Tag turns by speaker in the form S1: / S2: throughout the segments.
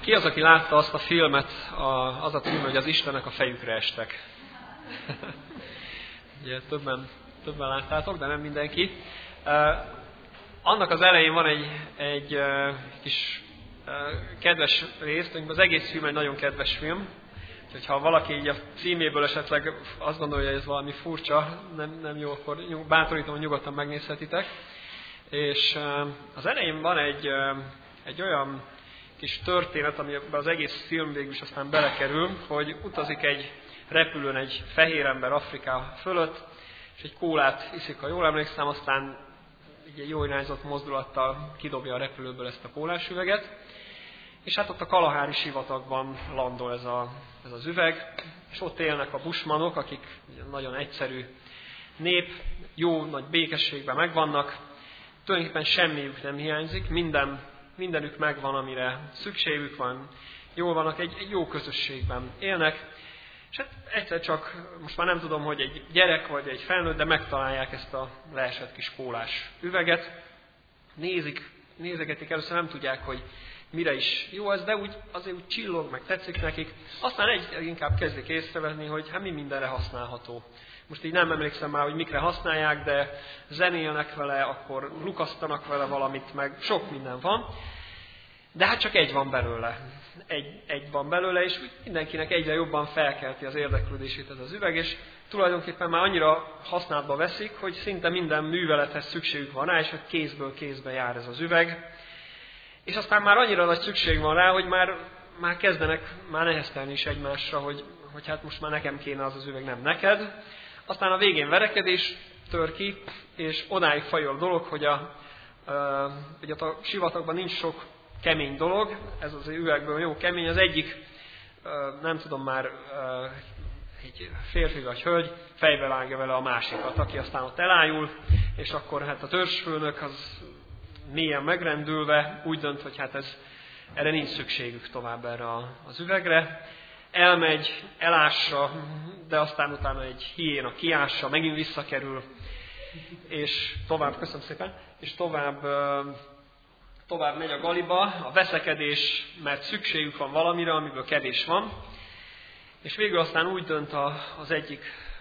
S1: Ki az, aki látta azt a filmet, az a cím, hogy az Istenek a fejükre estek? Ugye többen láttátok, de nem mindenki. Annak az elején van egy kis kedves rész, az egész film egy nagyon kedves film. Úgyhogy ha valaki így a címéből esetleg azt gondolja, hogy ez valami furcsa, nem jó, akkor bátorítom, hogy nyugodtan megnézhetitek. És az elején van egy olyan kis történet, amiben az egész film végül is aztán belekerül, hogy utazik egy repülőn egy fehér ember Afrika fölött, és egy kólát iszik, ha jól emlékszem, aztán egy jó irányzott mozdulattal kidobja a repülőből ezt a kólás üveget, és hát ott a Kalahári sivatagban landol ez az üveg, és ott élnek a bushmanok, akik nagyon egyszerű nép, jó nagy békességben megvannak, tulajdonképpen semmiük nem hiányzik, mindenük megvan, amire szükségük van, jól vannak, egy jó közösségben élnek, és hát egyszer csak, most már nem tudom, hogy egy gyerek vagy egy felnőtt, de megtalálják ezt a leesett kis kólás üveget, nézegetik, először nem tudják, hogy mire is jó ez, de azért úgy csillog, meg tetszik nekik, aztán inkább kezdik észrevenni, hogy hát mi mindenre használható. Most így nem emlékszem már, hogy mikre használják, de zenélnek vele, akkor lukasztanak vele valamit, meg sok minden van. De hát csak egy van belőle. Egy van belőle, és mindenkinek egyre jobban felkelti az érdeklődését ez az üveg, és tulajdonképpen már annyira használatba veszik, hogy szinte minden művelethez szükségük van rá, és hogy kézből kézbe jár ez az üveg. És aztán már annyira nagy szükség van rá, hogy már kezdenek neheztelni is egymásra, hogy hát most már nekem kéne az üveg, nem neked. Aztán a végén verekedés tör ki, és odáig fajul a dolog, hogy a sivatagban nincs sok kemény dolog, ez az üvegből jó kemény, az egyik, nem tudom már, egy férfi vagy hölgy fejbe vágja vele a másikat, aki aztán ott elájul, és akkor hát a törzsfőnök az mélyen megrendülve úgy dönt, hogy hát erre nincs szükségük tovább erre az üvegre. Elmegy, elássa, de aztán utána egy hiéna kiássa, megint visszakerül, és tovább, köszönöm szépen, és tovább megy a galiba, a veszekedés, mert szükségük van valamire, amiből kevés van, és végül aztán úgy dönt az egyik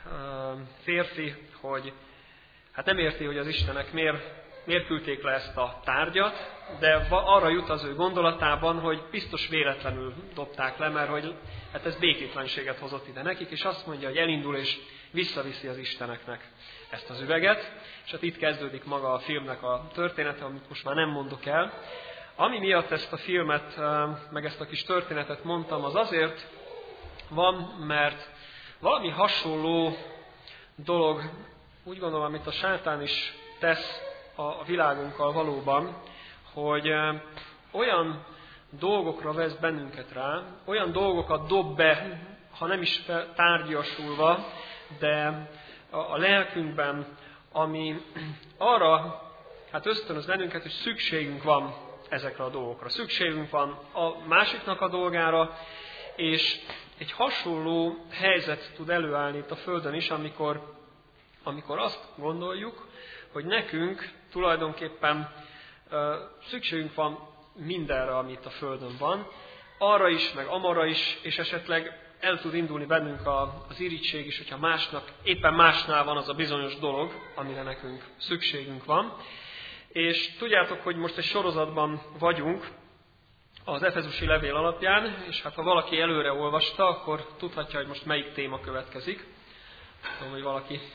S1: férfi, hogy hát nem érti, hogy az Istenek miért küldték le ezt a tárgyat, de arra jut az ő gondolatában, hogy biztos véletlenül dobták le, mert hogy hát ez békétlenséget hozott ide nekik, és azt mondja, hogy elindul és visszaviszi az Isteneknek ezt az üveget, és hát itt kezdődik maga a filmnek a története, amit most már nem mondok el. Ami miatt ezt a filmet, meg ezt a kis történetet mondtam, az azért van, mert valami hasonló dolog, úgy gondolom, amit a sátán is tesz a világunkkal valóban, hogy olyan dolgokra vesz bennünket rá, olyan dolgokat dob be, ha nem is tárgyasulva, de a lelkünkben, ami arra hát ösztönöz bennünket, hogy szükségünk van ezekre a dolgokra. Szükségünk van a másiknak a dolgára, és egy hasonló helyzet tud előállni itt a Földön is, amikor azt gondoljuk, hogy nekünk tulajdonképpen szükségünk van mindenre, amit a Földön van, arra is, meg amarra is, és esetleg el tud indulni bennünk az irigység is, hogyha éppen másnál van az a bizonyos dolog, amire nekünk szükségünk van. És tudjátok, hogy most egy sorozatban vagyunk az Efezusi levél alapján, és hát ha valaki előre olvasta, akkor tudhatja, hogy most melyik téma következik. Tudom, hogy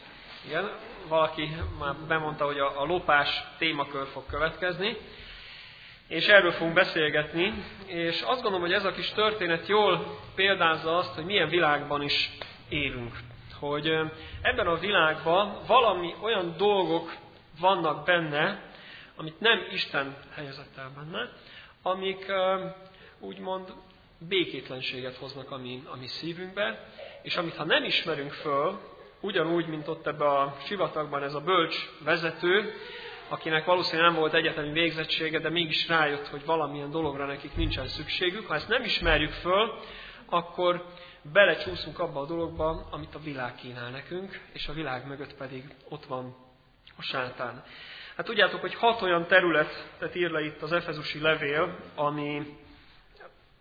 S1: valaki már bemondta, hogy a lopás témakör fog következni, és erről fogunk beszélgetni, és azt gondolom, hogy ez a kis történet jól példázza azt, hogy milyen világban is élünk. Hogy ebben a világban valami olyan dolgok vannak benne, amit nem Isten helyezett el benne, amik úgymond békétlenséget hoznak a mi szívünkbe, és amit ha nem ismerünk föl, ugyanúgy, mint ott ebbe a sivatagban ez a bölcs vezető, akinek valószínűleg nem volt egyetemi végzettsége, de mégis rájött, hogy valamilyen dologra nekik nincsen szükségük. Ha ezt nem ismerjük föl, akkor belecsúszunk abba a dologba, amit a világ kínál nekünk, és a világ mögött pedig ott van a sátán. Hát tudjátok, hogy 6 olyan területet ír le itt az Efezusi levél, ami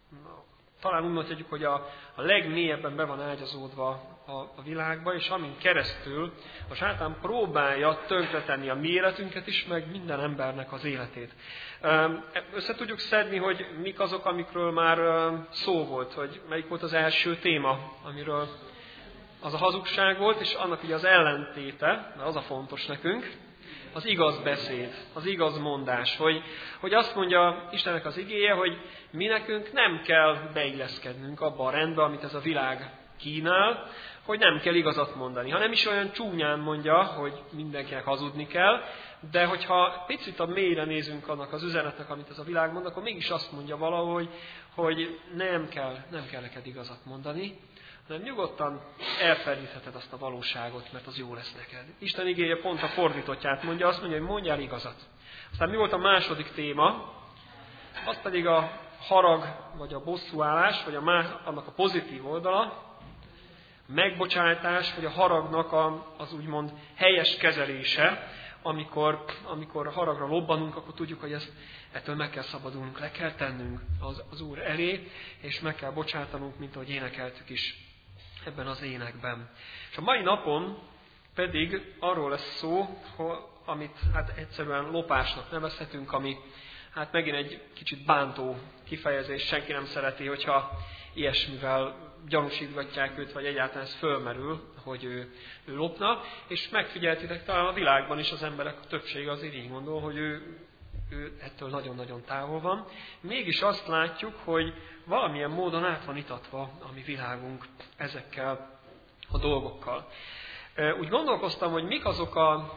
S1: talán úgy mondhatjuk, hogy a legmélyebben be van ágyazódva a világba, és amin keresztül a sátán próbálja tönkretenni a mi életünket is, meg minden embernek az életét. Össze tudjuk szedni, hogy mik azok, amikről már szó volt, hogy melyik volt az első téma, amiről az a hazugság volt, és annak ugye az ellentéte, mert az a fontos nekünk, az igaz beszéd, az igaz mondás, hogy azt mondja Istennek az igéje, hogy mi nekünk nem kell beilleszkednünk abba a rendbe, amit ez a világ kínál, hogy nem kell igazat mondani. Ha nem is olyan csúnyán mondja, hogy mindenkinek hazudni kell, de hogyha picit a mélyre nézünk annak az üzenetnek, amit ez a világ mond, akkor mégis azt mondja valahogy, hogy nem kell neked igazat mondani, hanem nyugodtan elfelejtheted azt a valóságot, mert az jó lesz neked. Isten igéje pont a fordítottját mondja, azt mondja, hogy mondjál igazat. Aztán mi volt a második téma? Az pedig a harag, vagy a bosszúállás, vagy annak a pozitív oldala, a megbocsátás, vagy a haragnak az úgymond helyes kezelése, amikor haragra lobbanunk, akkor tudjuk, hogy ettől meg kell szabadulnunk, le kell tennünk az Úr elé, és meg kell bocsátanunk, mint ahogy énekeltük is ebben az énekben. És a mai napon pedig arról lesz szó, amit hát egyszerűen lopásnak nevezhetünk, ami hát megint egy kicsit bántó kifejezés, senki nem szereti, hogyha ilyesmivel gyanúsítgatják őt, vagy egyáltalán ez fölmerül, hogy ő lopna, és megfigyeltitek, talán a világban is az emberek többsége azért így gondol, hogy ő ettől nagyon-nagyon távol van. Mégis azt látjuk, hogy valamilyen módon át van itatva a mi világunk ezekkel a dolgokkal. Úgy gondolkoztam, hogy mik azok a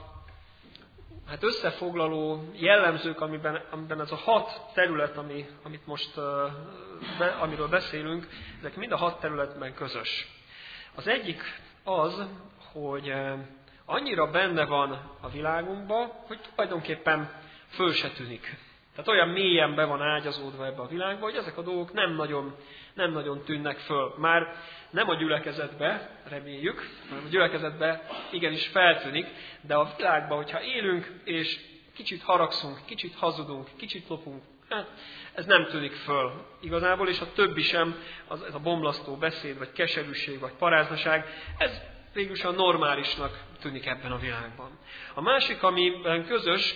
S1: összefoglaló jellemzők, amiben ez a 6 terület, amit most, amiről beszélünk, ezek mind a 6 területben közös. Az egyik az, hogy annyira benne van a világunkban, hogy tulajdonképpen föl se tűnik. Tehát olyan mélyen be van ágyazódva ebbe a világba, hogy ezek a dolgok nem nagyon tűnnek föl. Már nem a gyülekezetbe, reméljük, hanem a gyülekezetbe igenis feltűnik, de a világban, hogyha élünk, és kicsit haragszunk, kicsit hazudunk, kicsit lopunk, hát ez nem tűnik föl igazából, és a többi sem, ez a bomlasztó beszéd, vagy keserűség, vagy paráznaság, ez végülis a normálisnak tűnik ebben a világban. A másik, amiben közös,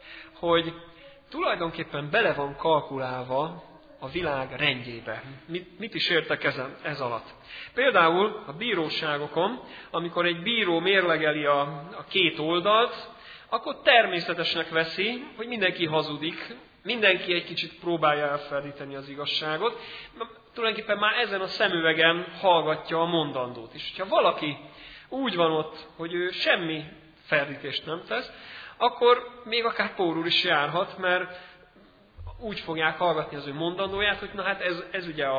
S1: hogy tulajdonképpen bele van kalkulálva a világ rendjébe. Mit is értek ez alatt? Például a bíróságokon, amikor egy bíró mérlegeli a két oldalt, akkor természetesnek veszi, hogy mindenki hazudik, mindenki egy kicsit próbálja elferdíteni az igazságot. Tulajdonképpen már ezen a szemüvegen hallgatja a mondandót is. Ha valaki úgy van ott, hogy ő semmi ferdítést nem tesz, akkor még akár pórul is járhat, mert úgy fogják hallgatni az ő mondandóját, hogy na hát ez ugye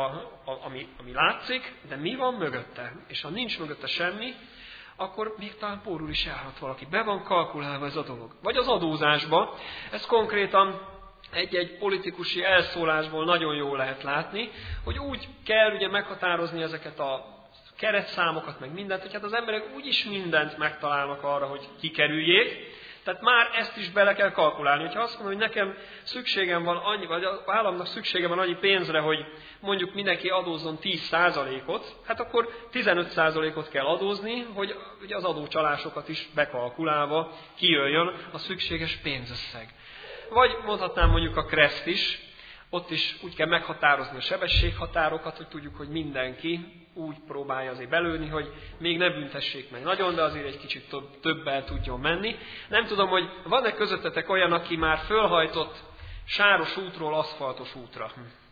S1: ami látszik, de mi van mögötte? És ha nincs mögötte semmi, akkor még talán pórul is járhat valaki. Be van kalkulálva ez a dolog. Vagy az adózásba, ez konkrétan egy politikusi elszólásból nagyon jól lehet látni, hogy úgy kell ugye meghatározni ezeket a keretszámokat, meg mindent, hogy hát az emberek úgyis mindent megtalálnak arra, hogy kikerüljék. Tehát már ezt is bele kell kalkulálni. Hogyha azt mondom, hogy nekem szükségem van annyi, vagy az államnak szüksége van annyi pénzre, hogy mondjuk mindenki adózzon 10%-ot, hát akkor 15%-ot kell adózni, hogy ugye az adócsalásokat is bekalkulálva kijöjjön a szükséges pénzösszeg. Vagy mondhatnám mondjuk a kreszt is, ott is úgy kell meghatározni a sebességhatárokat, hogy tudjuk, hogy mindenki úgy próbálja azért belőni, hogy még ne büntessék meg nagyon, de azért egy kicsit többel tudjon menni. Nem tudom, hogy van-e közöttetek olyan, aki már fölhajtott sáros útról aszfaltos útra?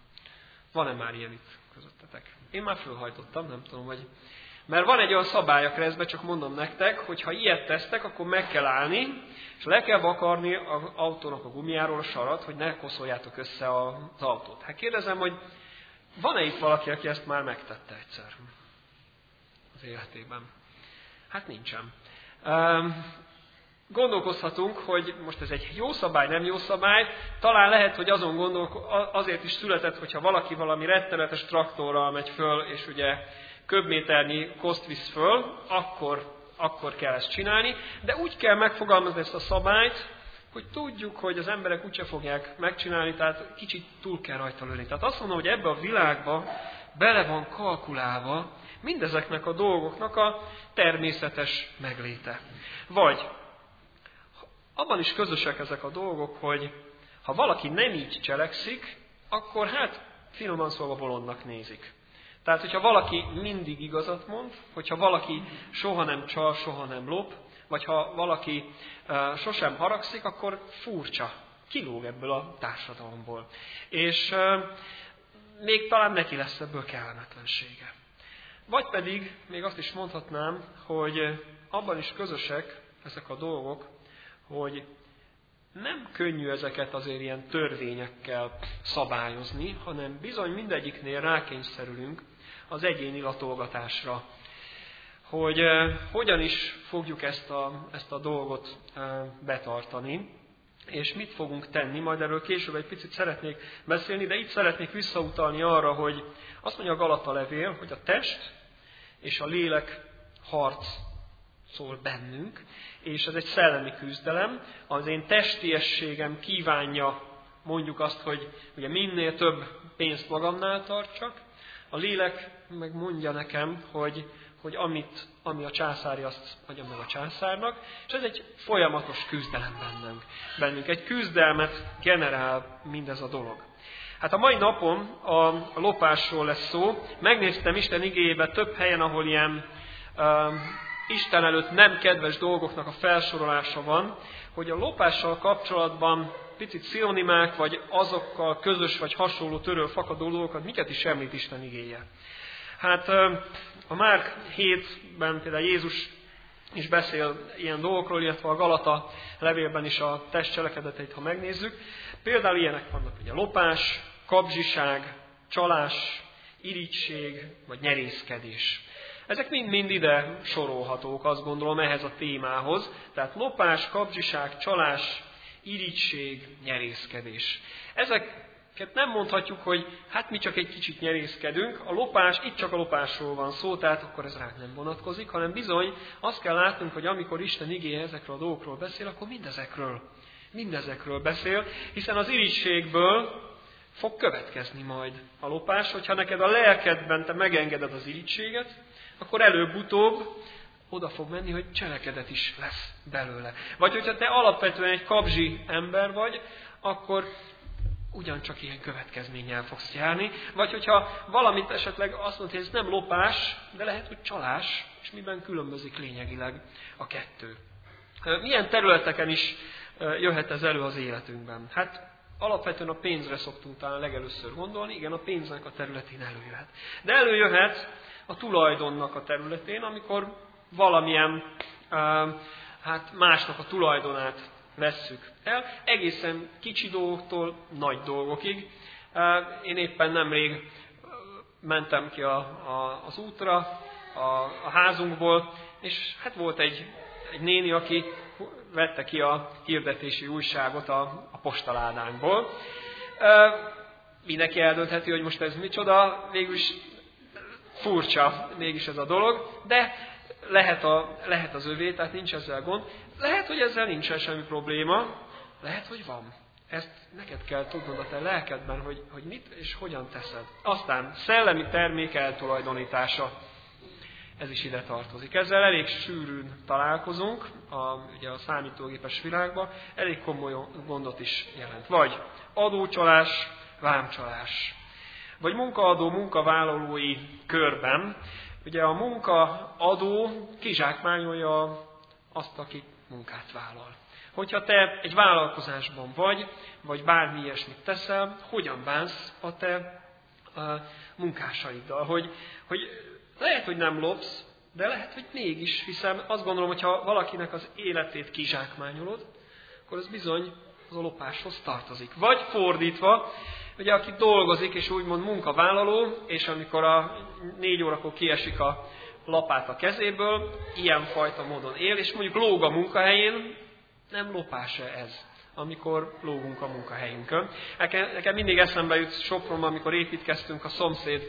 S1: Van-e már ilyen itt közöttetek? Én már fölhajtottam, nem tudom, hogy... Mert van egy olyan szabály a keresztbe, csak mondom nektek, hogy ha ilyet tesztek, akkor meg kell állni, és le kell vakarni az autónak a gumiáról a sarat, hogy ne koszoljátok össze az autót. Hát kérdezem, hogy van-e itt valaki, aki ezt már megtette egyszer az életében? Hát nincsen. Gondolkozhatunk, hogy most ez egy jó szabály, nem jó szabály. Talán lehet, hogy azért is született, hogyha valaki valami rettenetes traktorral megy föl, és ugye köbméternyi koszt visz föl, akkor kell ezt csinálni. De úgy kell megfogalmazni ezt a szabályt, hogy tudjuk, hogy az emberek úgyse fogják megcsinálni, tehát kicsit túl kell rajta lőni. Tehát azt mondom, hogy ebbe a világba bele van kalkulálva mindezeknek a dolgoknak a természetes megléte. Vagy abban is közösek ezek a dolgok, hogy ha valaki nem így cselekszik, akkor hát finoman szólva bolondnak nézik. Tehát, hogyha valaki mindig igazat mond, hogyha valaki soha nem csal, soha nem lop, vagy ha valaki sosem haragszik, akkor furcsa, kilóg ebből a társadalomból. És még talán neki lesz ebből kellemetlensége. Vagy pedig még azt is mondhatnám, hogy abban is közösek ezek a dolgok, hogy nem könnyű ezeket azért ilyen törvényekkel szabályozni, hanem bizony mindegyiknél rákényszerülünk az egyéni latolgatásra, hogy hogyan is fogjuk ezt a dolgot betartani, és mit fogunk tenni. Majd erről később egy picit szeretnék beszélni, de itt szeretnék visszautalni arra, hogy azt mondja a Galata levél, hogy a test és a lélek harc szól bennünk, és ez egy szellemi küzdelem. Az én testiességem kívánja mondjuk azt, hogy ugye minél több pénzt magamnál tartsak, a lélek meg mondja nekem, hogy ami a császári, azt adjam meg a császárnak, és ez egy folyamatos küzdelem bennünk. Egy küzdelmet generál mindez a dolog. Hát a mai napon a lopásról lesz szó. Megnéztem Isten igéjében több helyen, ahol ilyen Isten előtt nem kedves dolgoknak a felsorolása van, hogy a lopással kapcsolatban picit szinonimák, vagy azokkal közös, vagy hasonló töről fakadó dolgokat, miket is említ Isten igéje. Hát a Márk 7-ben például Jézus is beszél ilyen dolgokról, illetve a Galata levélben is a test cselekedeteit, ha megnézzük. Például ilyenek vannak, ugye lopás, kapzsiság, csalás, irigység, vagy nyerészkedés. Ezek mind-mind ide sorolhatók, azt gondolom, ehhez a témához. Tehát lopás, kapzsiság, csalás, irigység, nyerészkedés. Ezeket nem mondhatjuk, hogy hát mi csak egy kicsit nyerészkedünk. A lopás, itt csak a lopásról van szó, tehát akkor ez ránk nem vonatkozik, hanem bizony azt kell látnunk, hogy amikor Isten igéje ezekről a dolgokról beszél, akkor mindezekről beszél, hiszen az irigységből fog következni majd a lopás, hogyha neked a lelkedben te megengeded az irigységet, akkor előbb-utóbb oda fog menni, hogy cselekedet is lesz belőle. Vagy hogyha te alapvetően egy kapzsi ember vagy, akkor ugyancsak ilyen következménnyel fogsz járni. Vagy hogyha valamit esetleg azt mondod, hogy ez nem lopás, de lehet, hogy csalás, és miben különbözik lényegileg a kettő. Milyen területeken is jöhet ez elő az életünkben? Hát alapvetően a pénzre szoktunk talán legelőször gondolni, igen, a pénznek a területén előjöhet. De előjöhet a tulajdonnak a területén, amikor valamilyen másnak a tulajdonát vesszük el, egészen kicsi dolgoktól nagy dolgokig. Én éppen nemrég mentem ki az útra, a házunkból, és hát volt egy néni, aki vette ki a hirdetési újságot a postaládánkból. Mindenki eldöntheti, hogy most ez micsoda, végülis furcsa mégis ez a dolog, de lehet az övé, tehát nincs ezzel gond. Lehet, hogy ezzel nincsen semmi probléma, lehet, hogy van. Ezt neked kell tudnod a te lelkedben, hogy mit és hogyan teszed. Aztán szellemi termék eltulajdonítása. Ez is ide tartozik. Ezzel elég sűrűn találkozunk ugye a számítógépes világban, elég komoly gondot is jelent. Vagy adócsalás, vámcsalás. Vagy munkaadó, munkavállalói körben. Ugye a munkaadó kizsákmányolja azt, aki munkát vállal. Hogyha te egy vállalkozásban vagy bármi ilyesmit teszel, hogyan bánsz a te munkásaiddal? Hogy lehet, hogy nem lopsz, de lehet, hogy mégis, hiszen azt gondolom, hogy ha valakinek az életét kizsákmányolod, akkor az bizony az a lopáshoz tartozik. Vagy fordítva, ugye aki dolgozik, és úgymond munkavállaló, és amikor a 4 órakor kiesik a lapát a kezéből, ilyenfajta módon él, és mondjuk lóg a munkahelyén, nem lopás-e ez, amikor lógunk a munkahelyünkön. Nekem mindig eszembe jut Sopronban, amikor építkeztünk, a szomszéd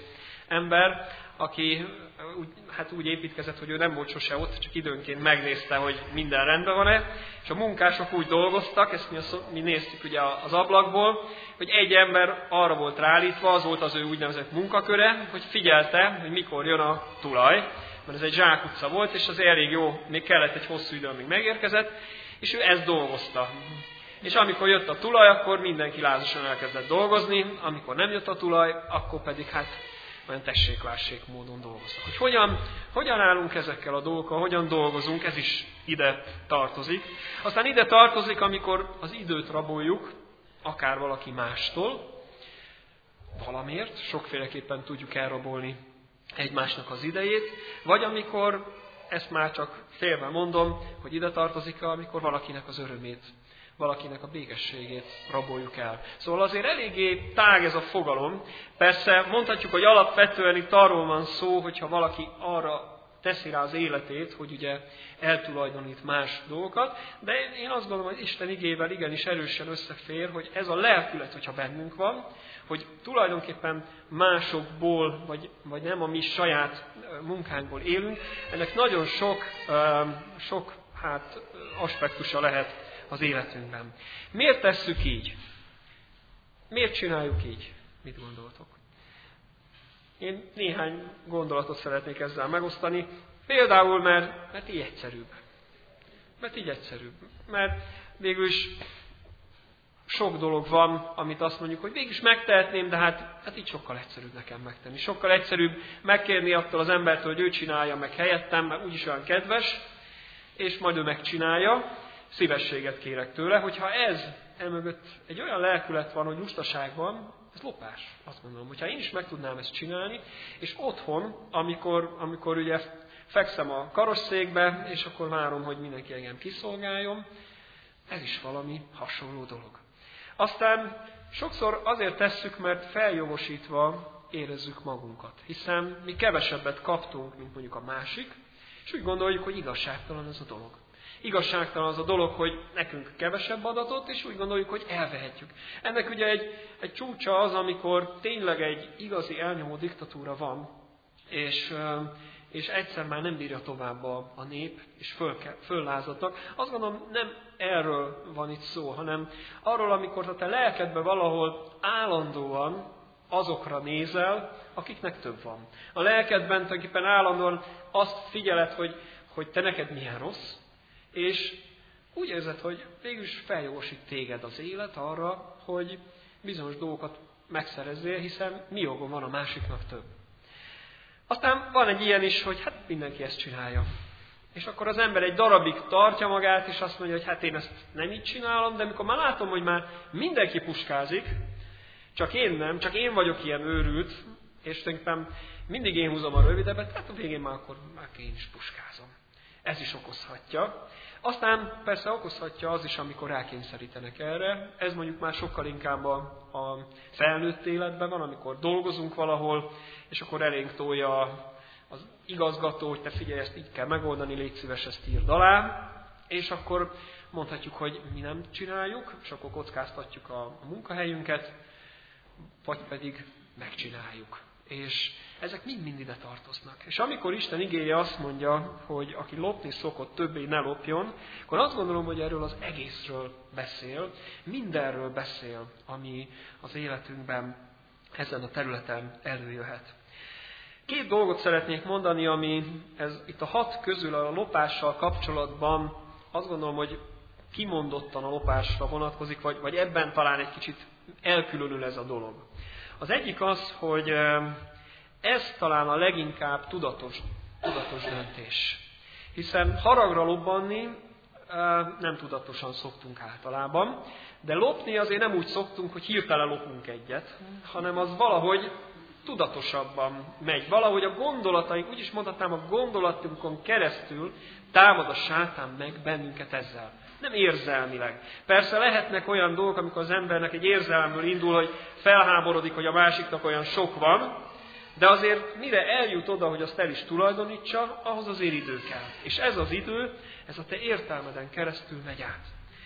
S1: ember, aki úgy építkezett, hogy ő nem volt sose ott, csak időnként megnézte, hogy minden rendben van-e, és a munkások úgy dolgoztak, ezt mi néztük ugye az ablakból, hogy egy ember arra volt ráállítva, az volt az ő úgynevezett munkaköre, hogy figyelte, hogy mikor jön a tulaj, mert ez egy zsákutca volt, és az elég jó, még kellett egy hosszú idő, amíg megérkezett, és ő ezt dolgozta. És amikor jött a tulaj, akkor mindenki lázasan elkezdett dolgozni, amikor nem jött a tulaj, akkor pedig olyan tessék-lássék módon dolgoztak. Hogy hogyan állunk ezekkel a dolgokkal, hogyan dolgozunk, ez is ide tartozik. Aztán ide tartozik, amikor az időt raboljuk, akár valaki mástól, valamiért, sokféleképpen tudjuk elrabolni egymásnak az idejét, vagy amikor, ezt már csak félve mondom, hogy ide tartozik, amikor valakinek az örömét, valakinek a békességét raboljuk el. Szóval azért eléggé tág ez a fogalom. Persze mondhatjuk, hogy alapvetően itt arról van szó, hogyha valaki arra teszi rá az életét, hogy ugye eltulajdonít más dolgokat, de én azt gondolom, hogy Isten igével igenis erősen összefér, hogy ez a lelkület, hogyha bennünk van, hogy tulajdonképpen másokból, vagy nem a mi saját munkánkból élünk, ennek nagyon sok aspektusa lehet az életünkben. Miért tesszük így? Miért csináljuk így? Mit gondoltok? Én néhány gondolatot szeretnék ezzel megosztani. Például, mert így egyszerűbb. Mert végülis sok dolog van, amit azt mondjuk, hogy végülis megtehetném, de hát így sokkal egyszerűbb nekem megtenni. Sokkal egyszerűbb megkérni attól az embertől, hogy ő csinálja meg helyettem, mert úgyis olyan kedves, és majd ő megcsinálja. Szívességet kérek tőle, hogyha emögött egy olyan lelkület van, hogy lustaság van, ez lopás. Azt gondolom, hogyha én is meg tudnám ezt csinálni, és otthon, amikor ugye fekszem a karosszékbe, és akkor várom, hogy mindenki engem kiszolgáljon, ez is valami hasonló dolog. Aztán sokszor azért tesszük, mert feljogosítva érezzük magunkat, hiszen mi kevesebbet kaptunk, mint mondjuk a másik, és úgy gondoljuk, hogy igazságtalan ez a dolog. Igazságtalan az a dolog, hogy nekünk kevesebb adatot, és úgy gondoljuk, hogy elvehetjük. Ennek ugye egy csúcsa az, amikor tényleg egy igazi elnyomó diktatúra van, és egyszer már nem bírja tovább a nép, és föllázadnak. Azt gondolom, nem erről van itt szó, hanem arról, amikor a te lelkedben valahol állandóan azokra nézel, akiknek több van. A lelkedben tulajdonképpen állandóan azt figyeled, hogy te neked milyen rossz, és úgy érzed, hogy végülis feljogosít téged az élet arra, hogy bizonyos dolgokat megszerezzél, hiszen mi jogom van a másiknak több. Aztán van egy ilyen is, hogy mindenki ezt csinálja. És akkor az ember egy darabig tartja magát, és azt mondja, hogy én ezt nem így csinálom, de amikor már látom, hogy már mindenki puskázik, csak én nem, csak én vagyok ilyen őrült, és tulajdonképpen mindig én húzom a rövidebbet, a végén már akkor én is puskázom. Ez is okozhatja. Aztán persze okozhatja az is, amikor rákényszerítenek erre. Ez mondjuk már sokkal inkább a felnőtt életben van, amikor dolgozunk valahol, és akkor elénk tolja az igazgató, hogy te figyelj, ezt így kell megoldani, légy szíves, ezt írd alá. És akkor mondhatjuk, hogy mi nem csináljuk, és akkor kockáztatjuk a munkahelyünket, vagy pedig megcsináljuk. És ezek mind ide tartoznak. És amikor Isten igéje azt mondja, hogy aki lopni szokott, többé ne lopjon, akkor azt gondolom, hogy erről az egészről beszél, mindenről beszél, ami az életünkben ezen a területen előjöhet. 2 dolgot szeretnék mondani, ami itt a 6 közül a lopással kapcsolatban azt gondolom, hogy kimondottan a lopásra vonatkozik, vagy ebben talán egy kicsit elkülönül ez a dolog. Az egyik az, hogy ez talán a leginkább tudatos döntés. Hiszen haragra lobbanni nem tudatosan szoktunk általában, de lopni azért nem úgy szoktunk, hogy hirtelen lopunk egyet, hanem az valahogy tudatosabban megy. Valahogy a gondolataink, úgy is mondhatnám, a gondolatunkon keresztül támad a sátán meg bennünket ezzel. Nem érzelmileg. Persze lehetnek olyan dolgok, amikor az embernek egy érzelemből indul, hogy felháborodik, hogy a másiknak olyan sok van, de azért mire eljut oda, hogy azt el is tulajdonítsa, ahhoz azért idő kell. És ez az idő, ez a te értelmeden keresztül megy át.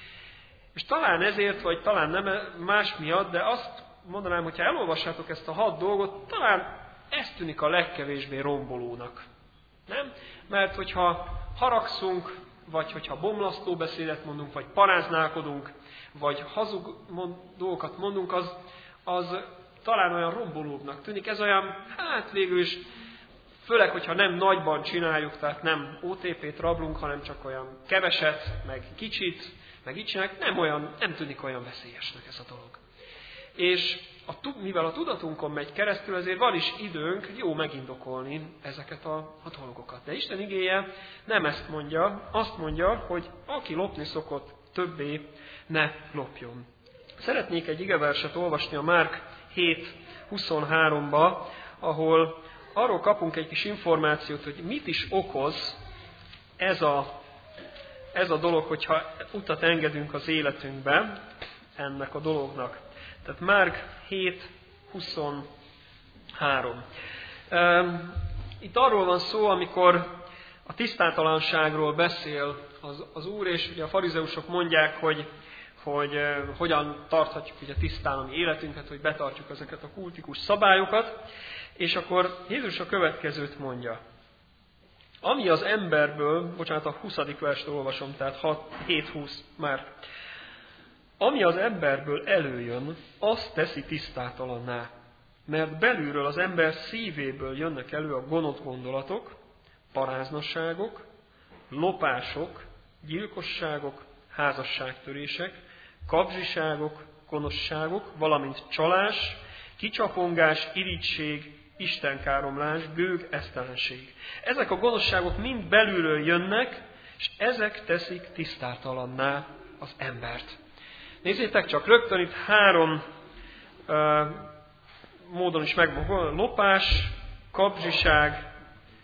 S1: És talán ezért, vagy talán nem más miatt, de azt mondanám, hogyha elolvassátok ezt a 6 dolgot, talán ez tűnik a legkevésbé rombolónak. Nem? Mert hogyha haragszunk, vagy hogyha bomlasztó beszédet mondunk, vagy paráználkodunk, vagy hazug dolgokat mondunk, az talán olyan rombolóbbnak tűnik. Ez olyan, hát végül is, főleg, hogyha nem nagyban csináljuk, tehát nem OTP-t rablunk, hanem csak olyan keveset, meg kicsit, meg így csináljuk, nem tűnik olyan veszélyesnek ez a dolog. És mivel a tudatunkon megy keresztül, ezért van is időnk jó megindokolni ezeket a dolgokat. De Isten igéje nem ezt mondja, azt mondja, hogy aki lopni szokott, többé ne lopjon. Szeretnék egy igeverset olvasni a Márk 7:23-ba, ahol arról kapunk egy kis információt, hogy mit is okoz ez a dolog, hogyha utat engedünk az életünkbe ennek a dolognak. Tehát Márk 7:23. Itt arról van szó, amikor a tisztátalanságról beszél az Úr, és ugye a farizeusok mondják, hogy hogyan tarthatjuk ugye tisztán a mi életünket, hogy betartjuk ezeket a kultikus szabályokat, és akkor Jézus a következőt mondja. Ami az emberből, bocsánat, a 20. verset olvasom, tehát 7:20 már. Ami az emberből előjön, azt teszi tisztátalanná, mert belülről az ember szívéből jönnek elő a gonosz gondolatok, paráznasságok, lopások, gyilkosságok, házasságtörések, kapzsiságok, gonoszságok, valamint csalás, kicsapongás, irigység, istenkáromlás, gőg, esztelenség. Ezek a gonoszságok mind belülről jönnek, és ezek teszik tisztátalanná az embert. Nézzétek csak, rögtön itt 3 módon is megmondom: lopás, kapzsiság,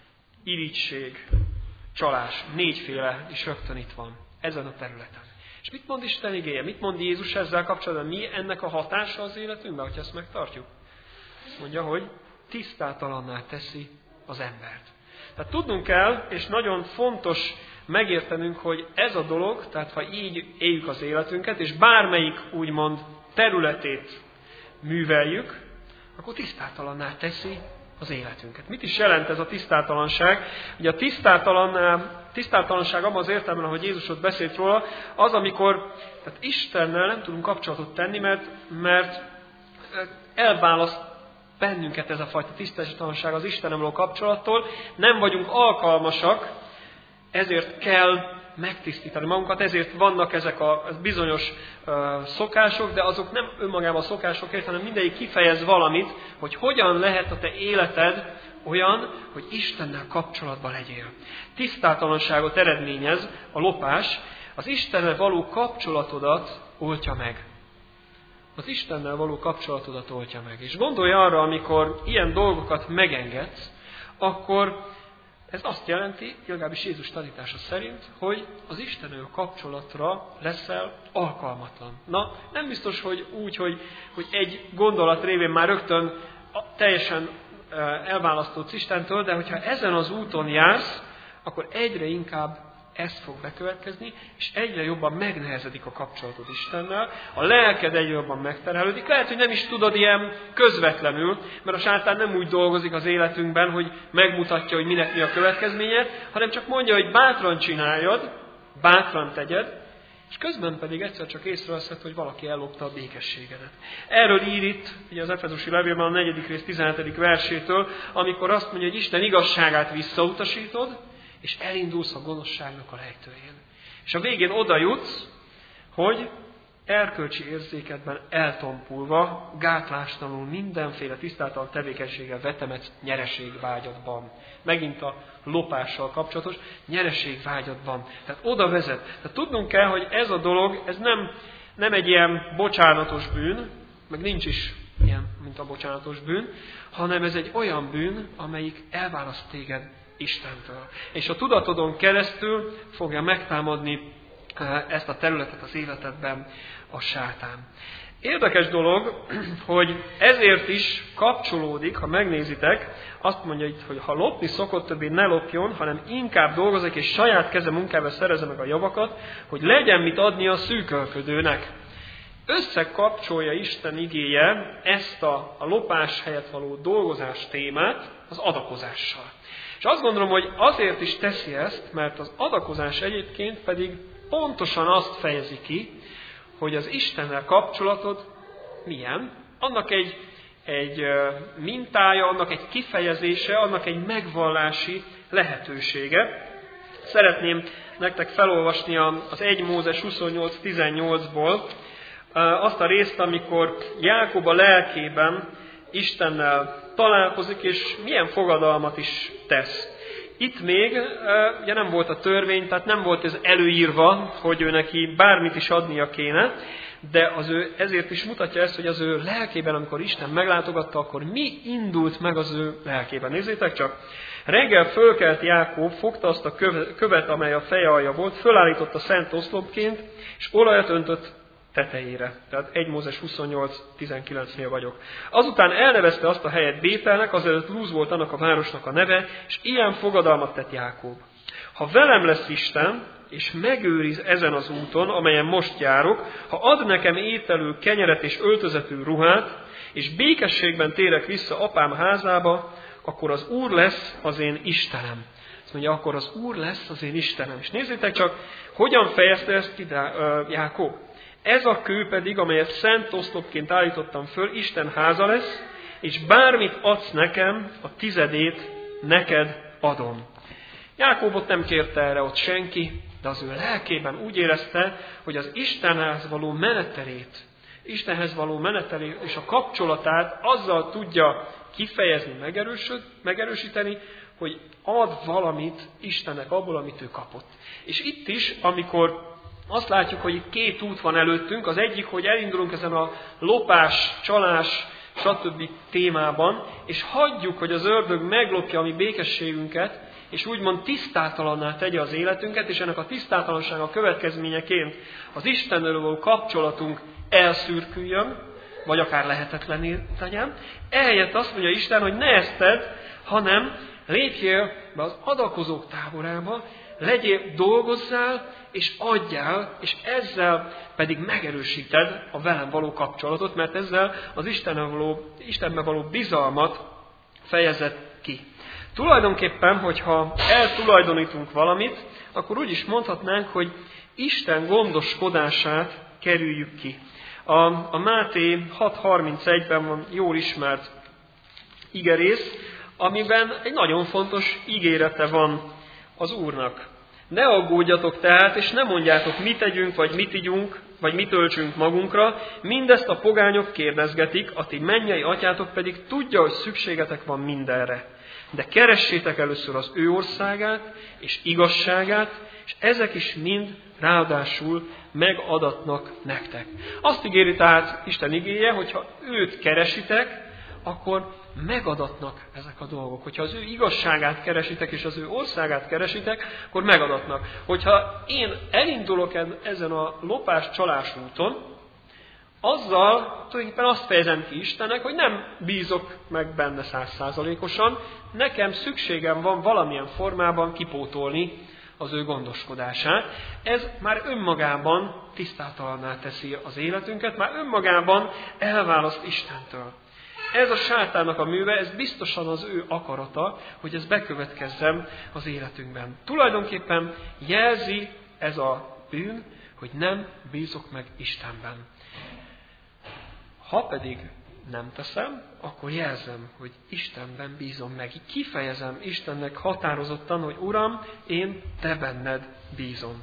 S1: irigység, csalás. 4-féle is rögtön itt van ezen a területen. És mit mond Isten igéje? Mit mond Jézus ezzel kapcsolatban? Mi ennek a hatása az életünkben, hogyha ezt megtartjuk? Azt mondja, hogy tisztátalanná teszi az embert. Tehát tudnunk kell, és nagyon fontos megértenünk, hogy ez a dolog, tehát ha így éljük az életünket, és bármelyik úgymond területét műveljük, akkor tisztátalanná teszi az életünket. Mit is jelent ez a tisztátalanság? Ugye a tisztátalanság abban az értelemben, ahogy Jézus ott beszélt róla, az, amikor tehát Istennel nem tudunk kapcsolatot tenni, mert elválaszt bennünket ez a fajta tisztátalanság az Istennel való kapcsolattól, nem vagyunk alkalmasak, ezért kell megtisztítani magunkat, ezért vannak ezek a bizonyos szokások, de azok nem önmagában szokásokért, hanem mindegyik kifejez valamit, hogy hogyan lehet a te életed olyan, hogy Istennel kapcsolatban legyél. Tisztátalanságot eredményez a lopás, az Istennel való kapcsolatodat oltja meg. Az Istennel való kapcsolatodat oltja meg. És gondolj arra, amikor ilyen dolgokat megengedsz, akkor ez azt jelenti, legalábbis Jézus tanítása szerint, hogy az Istennel kapcsolatra leszel alkalmatlan. Na, nem biztos, hogy úgy, hogy egy gondolat révén már rögtön teljesen elválasztódsz Istentől, de hogyha ezen az úton jársz, akkor egyre inkább ez fog bekövetkezni, és egyre jobban megnehezedik a kapcsolatod Istennel, a lelked egyre jobban megterhelődik. Lehet, hogy nem is tudod ilyen közvetlenül, mert a sátán nem úgy dolgozik az életünkben, hogy megmutatja, hogy minek mi a következménye, hanem csak mondja, hogy bátran csináljad, bátran tegyed, és közben pedig egyszer csak észreveszed, hogy valaki ellopta a békességedet. Erről ír itt, ugye az Efezusi levélben a 4. rész 17. versétől, amikor azt mondja, hogy Isten igazságát visszautasítod, és elindulsz a gonoszságnak a lejtőjén. És a végén oda jutsz, hogy erkölcsi érzékedben eltompulva, gátlástalanul mindenféle tisztátalan tevékenységgel vetemetsz nyereségvágyadban. Megint a lopással kapcsolatos nyereségvágyadban. Tehát oda vezet. Tehát tudnunk kell, hogy ez a dolog, ez nem egy ilyen bocsánatos bűn, meg nincs is ilyen, mint a bocsánatos bűn, hanem ez egy olyan bűn, amelyik elválaszt téged Istentől. És a tudatodon keresztül fogja megtámadni ezt a területet az életedben a sátán. Érdekes dolog, hogy ezért is kapcsolódik, ha megnézitek, azt mondja itt, hogy ha lopni szokott, többé ne lopjon, hanem inkább dolgozik, és saját keze munkával szerezze meg a javakat, hogy legyen mit adni a szűkölködőnek. összekapcsolja Isten igéje ezt a lopás helyett való dolgozás témát az adakozással. És azt gondolom, hogy azért is teszi ezt, mert az adakozás egyébként pedig pontosan azt fejezi ki, hogy az Istennel kapcsolatod milyen, annak egy mintája, annak egy kifejezése, annak egy megvallási lehetősége. Szeretném nektek felolvasni az 1 Mózes 28:18-ból azt a részt, amikor Jákob a lelkében Istennel találkozik, és milyen fogadalmat is tesz. Itt még ugye nem volt a törvény, tehát nem volt ez előírva, hogy ő neki bármit is adnia kéne, de ezért is mutatja ezt, hogy az ő lelkében, amikor Isten meglátogatta, akkor mi indult meg az ő lelkében. Nézzétek csak! Reggel fölkelt Jákob, fogta azt a követ, amely a feje alja volt, fölállította szent oszlopként, és olajat öntött tetejére. Tehát 1 Mózes 28:19-nél vagyok. Azután elnevezte azt a helyet Bételnek, azelőtt Lúz volt annak a városnak a neve, és ilyen fogadalmat tett Jákob. Ha velem lesz Isten, és megőriz ezen az úton, amelyen most járok, ha ad nekem ételül, kenyeret és öltözetű ruhát, és békességben térek vissza apám házába, akkor az Úr lesz az én Istenem. Azt mondja, akkor az Úr lesz az én Istenem. És nézzétek csak, hogyan fejezte ezt ki Jákob. Ez a kő pedig, amelyet szent oszlopként állítottam föl, Isten háza lesz, és bármit adsz nekem, a 10 neked adom. Jákobot nem kérte erre ott senki, de az ő lelkében úgy érezte, hogy az Istenhez való menetelét és a kapcsolatát azzal tudja kifejezni, megerősíteni, hogy ad valamit Istennek abból, amit ő kapott. És itt is, amikor azt látjuk, hogy itt 2 út van előttünk, az egyik, hogy elindulunk ezen a lopás, csalás, stb. Témában, és hagyjuk, hogy az ördög meglopja a mi békességünket, és úgymond tisztátalanná tegye az életünket, és ennek a tisztátalansága következményeként az Istennel való kapcsolatunk elszürküljön, vagy akár lehetetlenné tegyen. Ehelyett azt mondja Isten, hogy ne ezt tedd, hanem lépjél be az adakozók táborába, dolgozzál és adjál, és ezzel pedig megerősíted a velem való kapcsolatot, mert ezzel az Istenben való bizalmat fejezed ki. Tulajdonképpen, hogyha eltulajdonítunk valamit, akkor úgy is mondhatnánk, hogy Isten gondoskodását kerüljük ki. A Máté 6:31-ben van jól ismert igerész, amiben egy nagyon fontos ígérete van az Úrnak. Ne aggódjatok tehát, és ne mondjátok, mit tegyünk, vagy mit igyunk, vagy mit öltsünk magunkra, mindezt a pogányok kérdezgetik, a ti mennyei atyátok pedig tudja, hogy szükségetek van mindenre. De keressétek először az ő országát és igazságát, és ezek is mind ráadásul megadatnak nektek. Azt ígéri tehát Isten igéje, hogyha őt keresitek, akkor megadatnak ezek a dolgok. Hogyha az ő igazságát keresitek, és az ő országát keresitek, akkor megadatnak. Hogyha én elindulok ezen a lopás-csalás úton, azzal tulajdonképpen azt fejezem ki Istennek, hogy nem bízok meg benne 100%-osan, nekem szükségem van valamilyen formában kipótolni az ő gondoskodását. Ez már önmagában tisztátalanná teszi az életünket, már önmagában elválaszt Istentől. Ez a sátánnak a műve, ez biztosan az ő akarata, hogy ez bekövetkezzen az életünkben. Tulajdonképpen jelzi ez a bűn, hogy nem bízok meg Istenben. Ha pedig nem teszem, akkor jelzem, hogy Istenben bízom meg. Kifejezem Istennek határozottan, hogy Uram, én te benned bízom.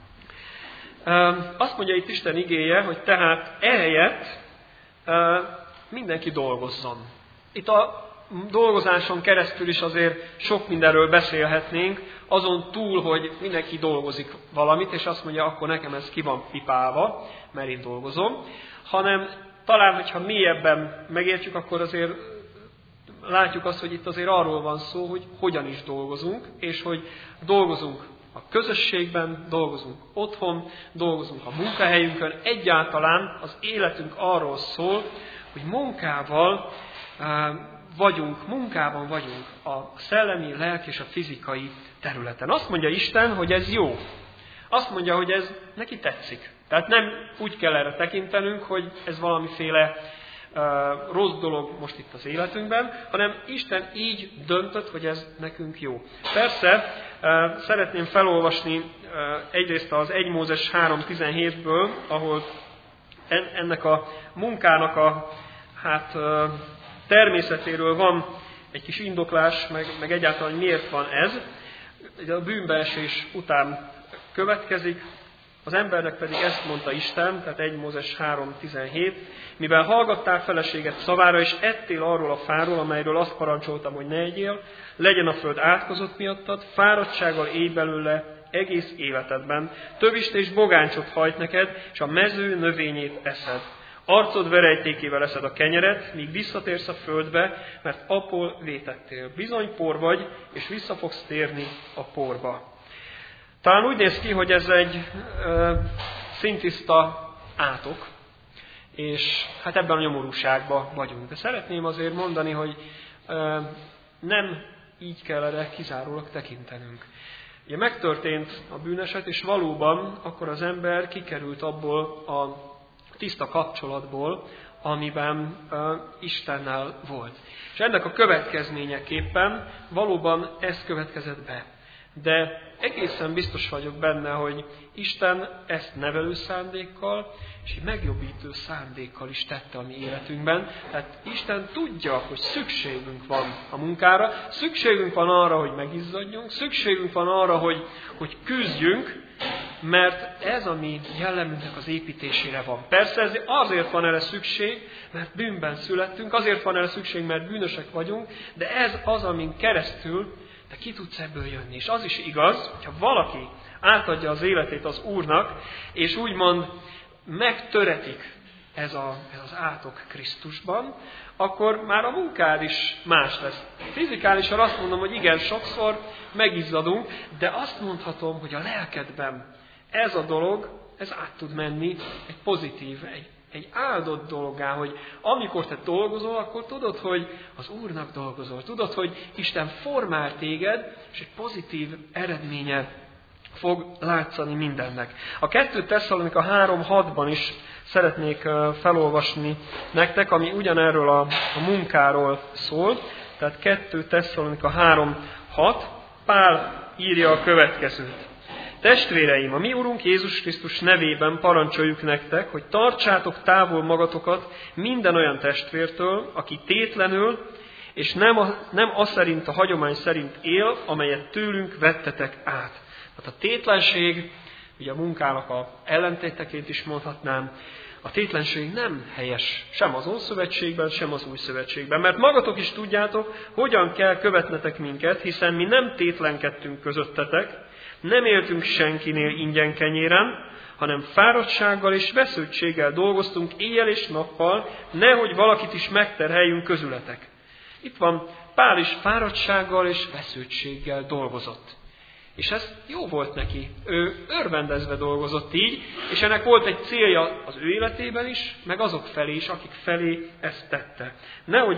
S1: Azt mondja itt Isten igéje, hogy tehát ehelyett mindenki dolgozzon. Itt a dolgozáson keresztül is azért sok mindenről beszélhetnénk, azon túl, hogy mindenki dolgozik valamit, és azt mondja, akkor nekem ez ki van pipálva, mert én dolgozom, hanem talán, hogyha mélyebben megértjük, akkor azért látjuk azt, hogy itt azért arról van szó, hogy hogyan is dolgozunk, és hogy dolgozunk a közösségben, dolgozunk otthon, dolgozunk a munkahelyünkön. Egyáltalán az életünk arról szól, hogy munkában vagyunk a szellemi, lelki és a fizikai területen. Azt mondja Isten, hogy ez jó. Azt mondja, hogy ez neki tetszik. Tehát nem úgy kell erre tekintenünk, hogy ez valamiféle rossz dolog most itt az életünkben, hanem Isten így döntött, hogy ez nekünk jó. Persze, szeretném felolvasni egyrészt az 1 Mózes 3.17-ből, ahol ennek a munkának a természetéről van egy kis indoklás, meg egyáltalán miért van ez. A bűnbeesés után következik, az embernek pedig ezt mondta Isten, tehát 1 Mózes 3.17, mivel hallgattál feleséget szavára, és ettél arról a fáról, amelyről azt parancsoltam, hogy ne egyél, legyen a föld átkozott miattad, fáradtsággal élj belőle egész életedben, tövist és bogáncsot hajt neked, és a mező növényét eszed. Arcod verejtékével eszed a kenyeret, míg visszatérsz a földbe, mert abból vétettél. Bizony por vagy, és vissza fogsz térni a porba. Talán úgy néz ki, hogy ez egy szintiszta átok, és hát ebben a nyomorúságban vagyunk. De szeretném azért mondani, hogy nem így kell erre kizárólag tekintenünk. Ugye megtörtént a bűneset, és valóban akkor az ember kikerült abból a tiszta kapcsolatból, amiben Istennel volt. És ennek a következményeképpen valóban ez következett be. De egészen biztos vagyok benne, hogy Isten ezt nevelő szándékkal és egy megjobbító szándékkal is tette a mi életünkben. Tehát Isten tudja, hogy szükségünk van a munkára, szükségünk van arra, hogy megizzadjunk, szükségünk van arra, hogy küzdjünk, mert ez a mi jellemünknek az építésére van. Persze ez azért van erre szükség, mert bűnben születtünk, azért van erre szükség, mert bűnösek vagyunk, de ez az, amin keresztül te ki tudsz ebből jönni. És az is igaz, hogyha valaki átadja az életét az Úrnak, és úgymond megtöretik ez az átok Krisztusban, akkor már a munkád is más lesz. Fizikálisan azt mondom, hogy igen, sokszor megizzadunk, de azt mondhatom, hogy a lelkedben ez a dolog, ez át tud menni egy pozitív, egy áldott dologgá, hogy amikor te dolgozol, akkor tudod, hogy az Úrnak dolgozol. Tudod, hogy Isten formál téged, és egy pozitív eredménye fog látszani mindennek. A 2 Tesszalonika 3.6-ban is szeretnék felolvasni nektek, ami ugyanerről a munkáról szól. Tehát 2 Tesszalonika 3.6, Pál írja a következőt. Testvéreim, a mi Urunk Jézus Krisztus nevében parancsoljuk nektek, hogy tartsátok távol magatokat minden olyan testvértől, aki tétlenül, és nem az szerint a hagyomány szerint él, amelyet tőlünk vettetek át. Tehát a tétlenség, ugye a munkának a ellentéteként is mondhatnám, a tétlenség nem helyes sem az Ószövetségben, sem az Új Szövetségben. Mert magatok is tudjátok, hogyan kell követnetek minket, hiszen mi nem tétlenkedtünk közöttetek, nem éltünk senkinél ingyen kenyéren, hanem fáradtsággal és vesződtséggel dolgoztunk éjjel és nappal, nehogy valakit is megterheljünk közületek. Itt van, Pál is fáradtsággal és vesződtséggel dolgozott. És ez jó volt neki. Ő örvendezve dolgozott így, és ennek volt egy célja az ő életében is, meg azok felé is, akik felé ezt tette. Nehogy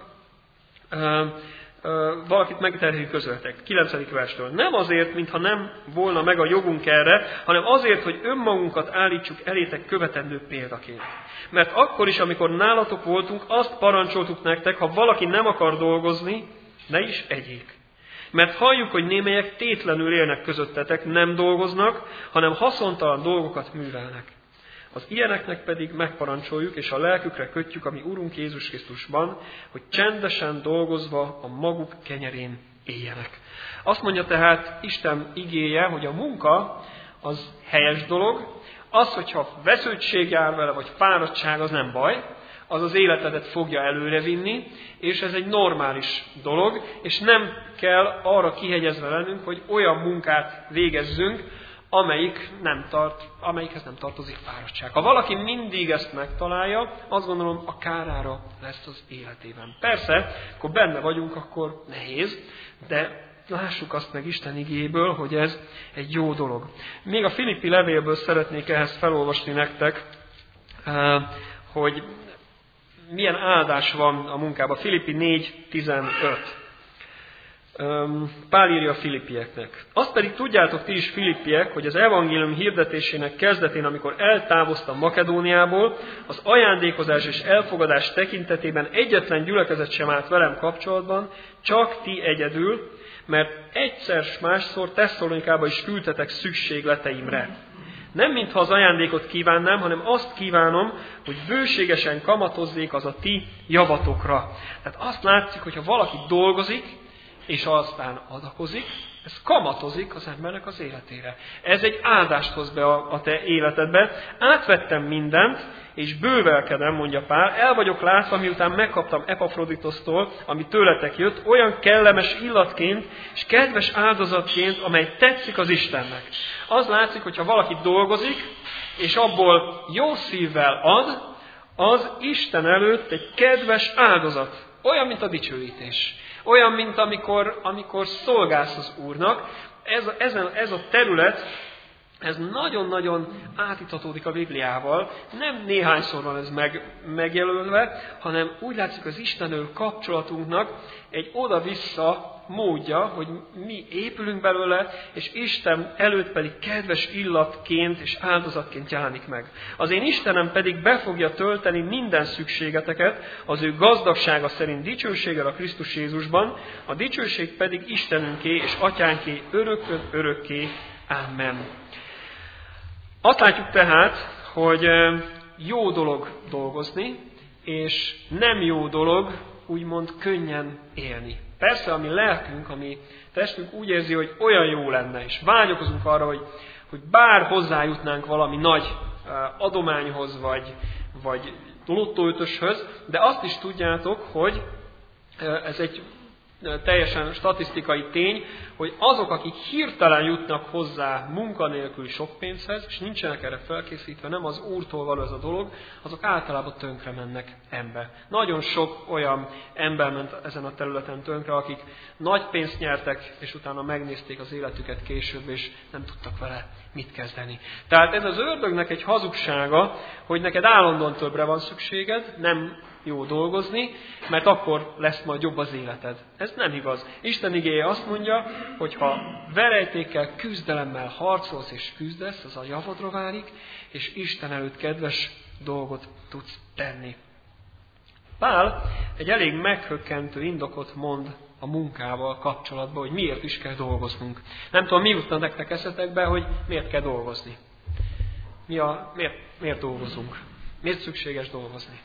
S1: valakit megterheljük közöttek. 9. verstől. Nem azért, mintha nem volna meg a jogunk erre, hanem azért, hogy önmagunkat állítsuk elétek követendő példaként. Mert akkor is, amikor nálatok voltunk, azt parancsoltuk nektek, ha valaki nem akar dolgozni, ne is egyék. Mert halljuk, hogy némelyek tétlenül élnek közöttetek, nem dolgoznak, hanem haszontalan dolgokat művelnek. Az ilyeneknek pedig megparancsoljuk, és a lelkükre kötjük, ami Urunk Jézus Krisztusban, hogy csendesen dolgozva a maguk kenyerén éljenek. Azt mondja tehát Isten igéje, hogy a munka az helyes dolog, az, hogyha vesződtség jár vele, vagy fáradtság, az nem baj, az az életedet fogja előrevinni, és ez egy normális dolog, és nem kell arra kihegyezve lennünk, hogy olyan munkát végezzünk, amelyikhez nem tartozik fáradtság. Ha valaki mindig ezt megtalálja, azt gondolom a kárára lesz az életében. Persze, akkor benne vagyunk, akkor nehéz, de lássuk azt meg Isten igéből, hogy ez egy jó dolog. Még a Filippi levélből szeretnék ehhez felolvasni nektek, hogy milyen áldás van a munkában. Filippi 4.15. Pál írja a Filippieknek. Azt pedig tudjátok ti is, Filippiek, hogy az evangélium hirdetésének kezdetén, amikor eltávoztam Makedóniából, az ajándékozás és elfogadás tekintetében egyetlen gyülekezet sem állt velem kapcsolatban, csak ti egyedül, mert egyszer másszor Tesszalonikába is küldtetek szükségleteimre. Nem mintha az ajándékot kívánnám, hanem azt kívánom, hogy bőségesen kamatozzék az a ti javatokra. Tehát azt látszik, hogyha valaki dolgozik, és aztán adakozik, ez kamatozik az embernek az életére. Ez egy áldást hoz be a te életedbe. Átvettem mindent, és bővelkedem, mondja Pál, el vagyok látva, miután megkaptam Epafroditosztól, ami tőletek jött, olyan kellemes illatként és kedves áldozatként, amely tetszik az Istennek. Az látszik, hogyha valaki dolgozik, és abból jó szívvel ad, az Isten előtt egy kedves áldozat. Olyan, mint a dicsőítés. Olyan, mint amikor szolgálsz az Úrnak. Ez a terület, ez nagyon-nagyon átitatódik a Bibliával. Nem néhányszor van ez megjelölve, hanem úgy látszik az Istennel kapcsolatunknak egy oda-vissza módja, hogy mi épülünk belőle, és Isten előtt pedig kedves illatként és áldozatként jelenik meg. Az én Istenem pedig be fogja tölteni minden szükségeteket, az ő gazdagsága szerint dicsőséggel a Krisztus Jézusban, a dicsőség pedig Istenünké és Atyánké örökön örökké. Amen. Azt látjuk tehát, hogy jó dolog dolgozni, és nem jó dolog úgymond könnyen élni. Persze, ami lelkünk, ami testünk úgy érzi, hogy olyan jó lenne, és vágyakozunk arra, hogy bár hozzájutnánk valami nagy adományhoz, vagy lottóötöshöz, de azt is tudjátok, hogy ez egy teljesen statisztikai tény, hogy azok, akik hirtelen jutnak hozzá munkanélkül sok pénzhez, és nincsenek erre felkészítve, nem az Úrtól való ez a dolog, azok általában tönkre mennek ember. Nagyon sok olyan ember ment ezen a területen tönkre, akik nagy pénzt nyertek, és utána megnézték az életüket később, és nem tudtak vele mit kezdeni. Tehát ez az ördögnek egy hazugsága, hogy neked állandóan többre van szükséged, nem jó dolgozni, mert akkor lesz majd jobb az életed. Ez nem igaz. Isten igéje azt mondja, hogy ha verejtékkel, küzdelemmel harcolsz és küzdesz, az a javodra válik, és Isten előtt kedves dolgot tudsz tenni. Pál egy elég meghökkentő indokot mond a munkával kapcsolatban, hogy miért is kell dolgoznunk. Nem tudom, mi jutna nektek eszetekbe, hogy miért kell dolgozni. Miért dolgozunk? Miért szükséges dolgozni?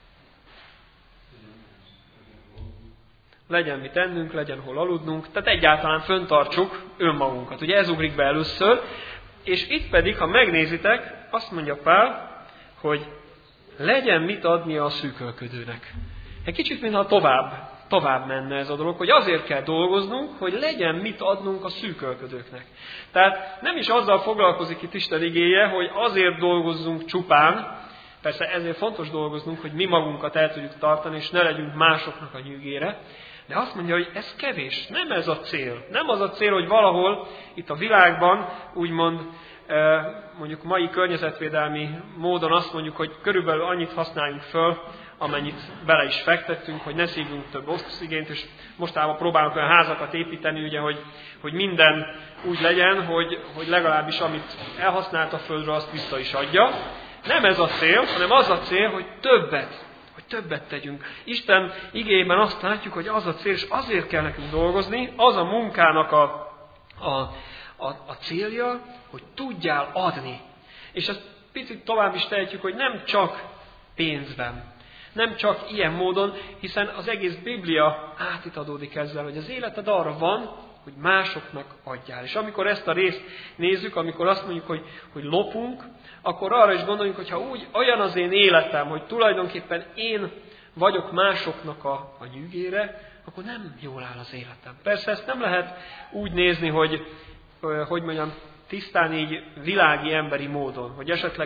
S1: Legyen mit ennünk, legyen hol aludnunk, tehát egyáltalán föntartsuk önmagunkat. Ugye ez ugrik be először, és itt pedig, ha megnézitek, azt mondja Pál, hogy legyen mit adnia a szűkölködőnek. Egy kicsit, mintha tovább menne ez a dolog, hogy azért kell dolgoznunk, hogy legyen mit adnunk a szűkölködőknek. Tehát nem is azzal foglalkozik itt Isten igéje, hogy azért dolgozzunk csupán, persze ezért fontos dolgoznunk, hogy mi magunkat el tudjuk tartani, és ne legyünk másoknak a nyűgére, de azt mondja, hogy ez kevés, nem ez a cél. Nem az a cél, hogy valahol itt a világban, úgymond mondjuk mai környezetvédelmi módon azt mondjuk, hogy körülbelül annyit használjunk föl, amennyit bele is fektettünk, hogy ne szívjunk több oxigént, és mostában próbálunk olyan házakat építeni, ugye, hogy minden úgy legyen, hogy legalábbis amit elhasznált a földről, azt vissza is adja. Nem ez a cél, hanem az a cél, hogy többet tegyünk. Isten igéjében azt látjuk, hogy az a cél, és azért kell nekünk dolgozni, az a munkának a célja, hogy tudjál adni. És ezt picit tovább is tehetjük, hogy nem csak pénzben, nem csak ilyen módon, hiszen az egész Biblia átitadódik ezzel, hogy az életed arra van, hogy másoknak adjál. És amikor ezt a részt nézzük, amikor azt mondjuk, hogy lopunk, akkor arra is gondoljunk, hogy ha olyan az én életem, hogy tulajdonképpen én vagyok másoknak a nyűgére, akkor nem jól áll az életem. Persze ezt nem lehet úgy nézni, hogy mondjam, tisztán így világi emberi módon, hogy esetleg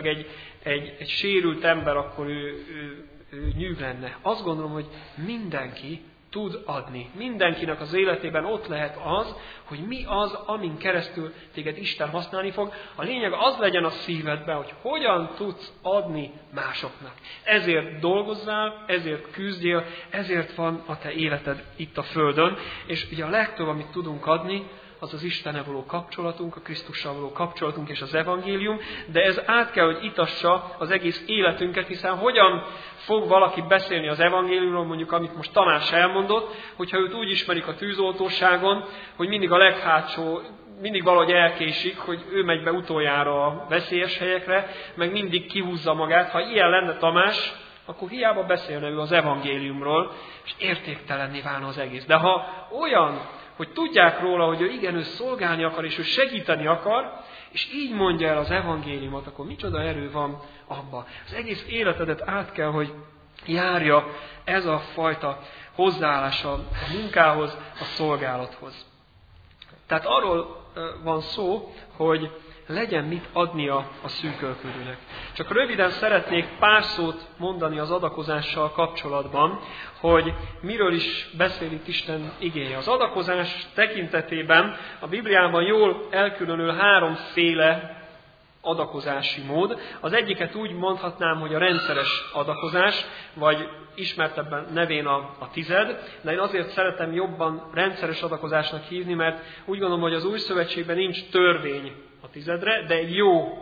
S1: egy sérült ember, akkor ő nyűg lenne. Azt gondolom, hogy mindenki tud adni. Mindenkinek az életében ott lehet az, hogy mi az, amin keresztül téged Isten használni fog. A lényeg az legyen a szívedben, hogy hogyan tudsz adni másoknak. Ezért dolgozzál, ezért küzdjél, ezért van a te életed itt a földön. És ugye a legtöbb, amit tudunk adni, az az Istennel való kapcsolatunk, a Krisztussal való kapcsolatunk és az evangélium, de ez át kell, hogy itassa az egész életünket, hiszen hogyan fog valaki beszélni az evangéliumról, mondjuk amit most Tamás elmondott, hogyha őt úgy ismerik a tűzoltóságon, hogy mindig a leghátsó, mindig valahogy elkésik, hogy ő megy be utoljára a veszélyes helyekre, meg mindig kihúzza magát. Ha ilyen lenne Tamás, akkor hiába beszélne ő az evangéliumról, és értéktelenné válna az egész. De ha olyan, hogy tudják róla, hogy ő szolgálni akar, és ő segíteni akar, és így mondja el az evangéliumot, akkor micsoda erő van abban. Az egész életedet át kell, hogy járja ez a fajta hozzáállás a munkához, a szolgálathoz. Tehát arról van szó, hogy legyen mit adnia a szűkölködőnek. Csak röviden szeretnék pár szót mondani az adakozással kapcsolatban, hogy miről is beszél itt Isten igéje. Az adakozás tekintetében a Bibliában jól elkülönül háromféle adakozási mód. Az egyiket úgy mondhatnám, hogy a rendszeres adakozás, vagy ismertebben nevén a tized, de én azért szeretem jobban rendszeres adakozásnak hívni, mert úgy gondolom, hogy az Új Szövetségben nincs törvény a tizedre, de egy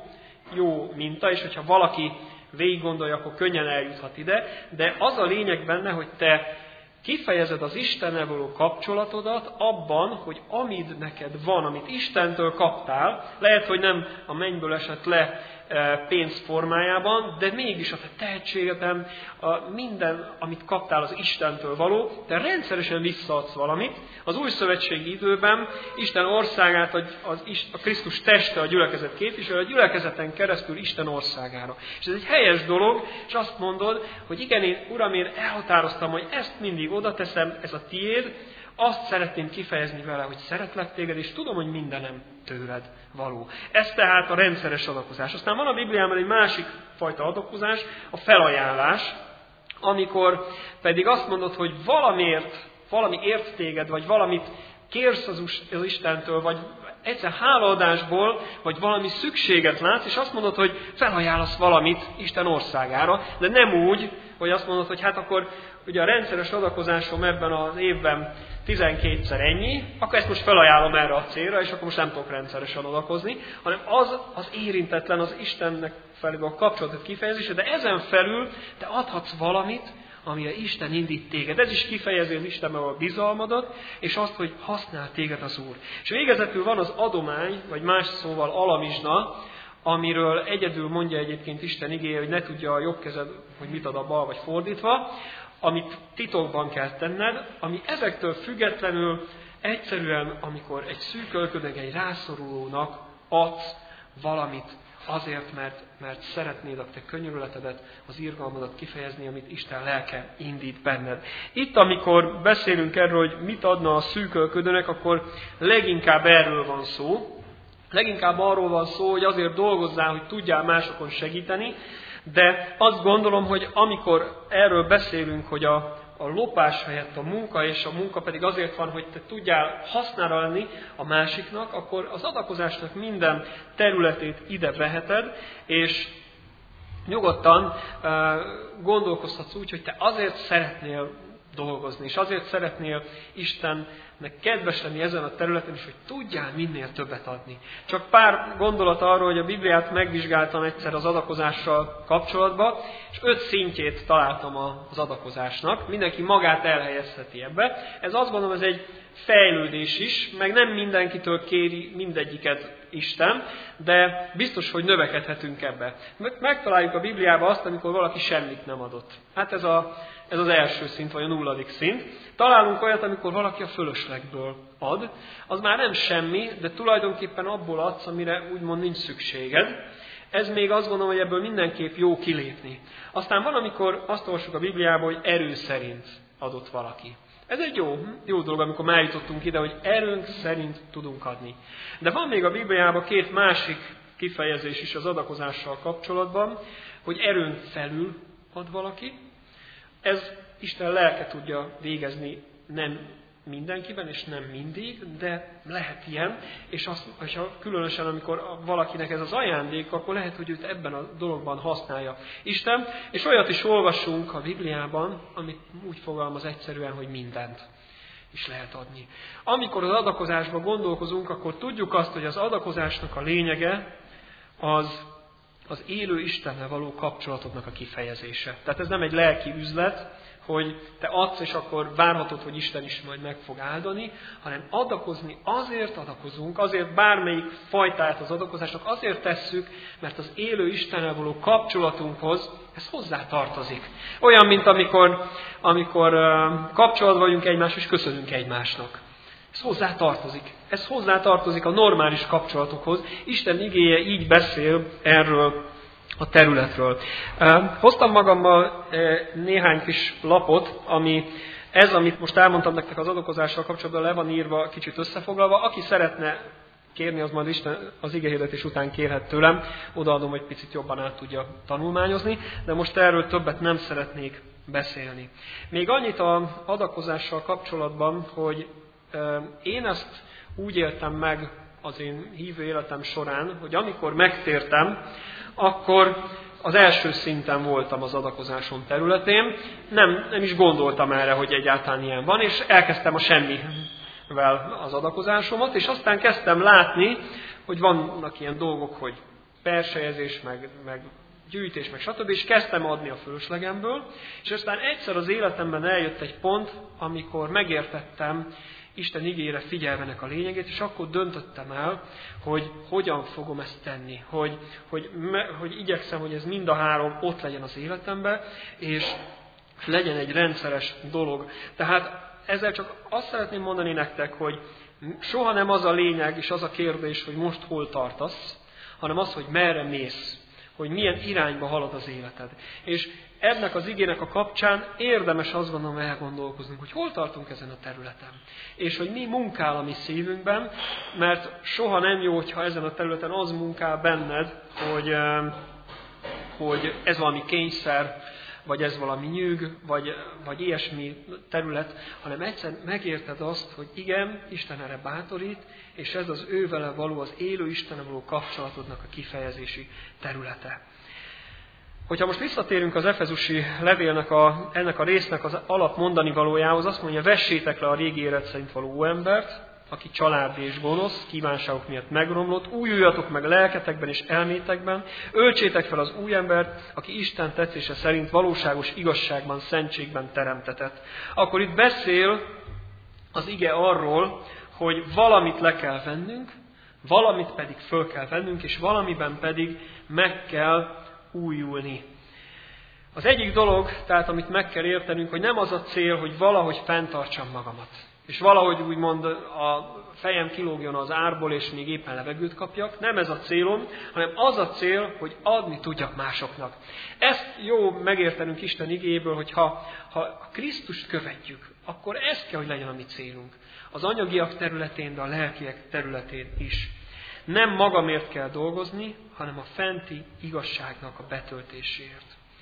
S1: jó minta, és hogyha valaki végig gondolja, akkor könnyen eljuthat ide, de az a lényeg benne, hogy te kifejezed az Istennel való kapcsolatodat abban, hogy amid neked van, amit Istentől kaptál, lehet, hogy nem a mennyből esett le pénz formájában, de mégis a te tehetségeden, minden, amit kaptál az Istentől való, te rendszeresen visszaadsz valamit. Az új szövetségi időben Isten országát, a Krisztus teste a gyülekezet képviselő, a gyülekezeten keresztül Isten országára. És ez egy helyes dolog, és azt mondod, hogy igen, Uram, én elhatároztam, hogy ezt mindig oda teszem, ez a tiéd, azt szeretném kifejezni vele, hogy szeretlek téged, és tudom, hogy mindenem tőled való. Ez tehát a rendszeres adakozás. Aztán van a Bibliában egy másik fajta adakozás, a felajánlás, amikor pedig azt mondod, hogy valami ért téged, vagy valamit kérsz az Istentől, vagy egyszer hálaadásból, vagy valami szükséget látsz, és azt mondod, hogy felajánlasz valamit Isten országára, de nem úgy, hogy azt mondod, hogy hát akkor ugye a rendszeres adakozásom ebben az évben 12-szer ennyi, akkor ezt most felajánlom erre a célra, és akkor most nem tudok rendszeresen adakozni, hanem az érintetlen, az Istennek felé a kapcsolatot kifejezése, de ezen felül te adhatsz valamit, amire Isten indít téged. Ez is kifejezi az Istenben a bizalmadat, és azt, hogy használ téged az Úr. És végezetül van az adomány, vagy más szóval alamizsna, amiről egyedül mondja egyébként Isten igéje, hogy ne tudja a jobb kezed, hogy mit ad a bal, vagy fordítva, amit titokban kell tenned, ami ezektől függetlenül egyszerűen, amikor egy szűkölködnek, egy rászorulónak adsz valamit azért, mert szeretnéd a te könyörületedet, az irgalmadat kifejezni, amit Isten lelke indít benned. Itt, amikor beszélünk erről, hogy mit adna a szűkölködőnek, akkor leginkább erről van szó. Leginkább arról van szó, hogy azért dolgozzál, hogy tudjál másokon segíteni, de azt gondolom, hogy amikor erről beszélünk, hogy a lopás helyett a munka, és a munka pedig azért van, hogy te tudjál hasznára lenni a másiknak, akkor az adakozásnak minden területét ide veheted, és nyugodtan gondolkozhatsz úgy, hogy te azért szeretnél dolgozni, és azért szeretnél Istennek kedves lenni ezen a területen is, hogy tudjál minél többet adni. Csak pár gondolat arról, hogy a Bibliát megvizsgáltam egyszer az adakozással kapcsolatban, és 5 szintjét találtam az adakozásnak. Mindenki magát elhelyezheti ebbe. Ez azt gondolom, ez egy fejlődés is, meg nem mindenkitől kéri mindegyiket Isten, de biztos, hogy növekedhetünk ebbe. Megtaláljuk a Bibliában azt, amikor valaki semmit nem adott. Hát ez az első szint, vagy a 0. szint. Találunk olyat, amikor valaki a fölöslegből ad. Az már nem semmi, de tulajdonképpen abból adsz, amire úgymond nincs szükséged. Ez még azt gondolom, hogy ebből mindenképp jó kilépni. Aztán van, amikor azt olvassuk a Bibliában, hogy erő szerint adott valaki. Ez egy jó dolog, amikor már jutottunk ide, hogy erőnk szerint tudunk adni. De van még a Bibliában 2 másik kifejezés is az adakozással kapcsolatban, hogy erőn felül ad valaki. Ez Isten lelke tudja végezni nem mindenkiben, és nem mindig, de lehet ilyen, és különösen amikor valakinek ez az ajándék, akkor lehet, hogy őt ebben a dologban használja Isten, és olyat is olvassunk a Bibliában, amit úgy fogalmaz egyszerűen, hogy mindent is lehet adni. Amikor az adakozásban gondolkozunk, akkor tudjuk azt, hogy az adakozásnak a lényege az élő Istennel való kapcsolatodnak a kifejezése. Tehát ez nem egy lelki üzlet, hogy te adsz, és akkor várhatod, hogy Isten is majd meg fog áldani, hanem adakozni, azért adakozunk, azért bármelyik fajtát az adakozásnak azért tesszük, mert az élő Istennel való kapcsolatunkhoz ez hozzá tartozik. Olyan, mint amikor kapcsolatban vagyunk egymással, és köszönünk egymásnak. Ez hozzá tartozik. Ez hozzá tartozik a normális kapcsolatokhoz. Isten igéje így beszél erről a területről. Hoztam magammal néhány kis lapot, amit most elmondtam nektek az adakozással kapcsolatban, le van írva, kicsit összefoglalva. Aki szeretne kérni, az majd Isten az igehirdetés után kérhet tőlem. Odaadom, hogy picit jobban át tudja tanulmányozni, de most erről többet nem szeretnék beszélni. Még annyit az adakozással kapcsolatban, hogy én ezt úgy éltem meg az én hívő életem során, hogy amikor megtértem, akkor az első szinten voltam az adakozásom területén, nem is gondoltam erre, hogy egyáltalán ilyen van, és elkezdtem a semmivel az adakozásomat, és aztán kezdtem látni, hogy vannak ilyen dolgok, hogy persejezés, meg gyűjtés, meg stb., és kezdtem adni a fölöslegemből, és aztán egyszer az életemben eljött egy pont, amikor megértettem Isten igére figyelvenek a lényegét, és akkor döntöttem el, hogy hogyan fogom ezt tenni, hogy igyekszem, hogy ez mind a három ott legyen az életemben, és legyen egy rendszeres dolog. Tehát ezzel csak azt szeretném mondani nektek, hogy soha nem az a lényeg, és az a kérdés, hogy most hol tartasz, hanem az, hogy merre mész, hogy milyen irányba halad az életed. És ennek az igének a kapcsán érdemes azt gondolom elgondolkoznunk, hogy hol tartunk ezen a területen. És hogy mi munkál a mi szívünkben, mert soha nem jó, hogyha ezen a területen az munkál benned, hogy ez valami kényszer, vagy ez valami nyűg, vagy ilyesmi terület, hanem egyszer megérted azt, hogy igen, Isten erre bátorít, és ez az ő vele való, az élő Istennel való kapcsolatodnak a kifejezési területe. Hogyha most visszatérünk az efezusi levélnek, ennek a résznek az alap mondani valójához, azt mondja, vessétek le a régi élet szerint való óembert, aki családi és gonosz, kívánságok miatt megromlott, újuljatok meg lelketekben és elmétekben, öltsétek fel az új embert, aki Isten tetszése szerint valóságos igazságban, szentségben teremtetett. Akkor itt beszél az ige arról, hogy valamit le kell vennünk, valamit pedig föl kell vennünk, és valamiben pedig meg kell újulni. Az egyik dolog, tehát amit meg kell értenünk, hogy nem az a cél, hogy valahogy fenntartsam magamat. És valahogy úgymond a fejem kilógjon az árból, és még éppen levegőt kapjak. Nem ez a célom, hanem az a cél, hogy adni tudjak másoknak. Ezt jó megértenünk Isten igéből, hogy ha Krisztust követjük, akkor ez kell, hogy legyen a mi célunk. Az anyagiak területén, de a lelkiek területén is. Nem magamért kell dolgozni, hanem a fenti igazságnak a betöltéséért.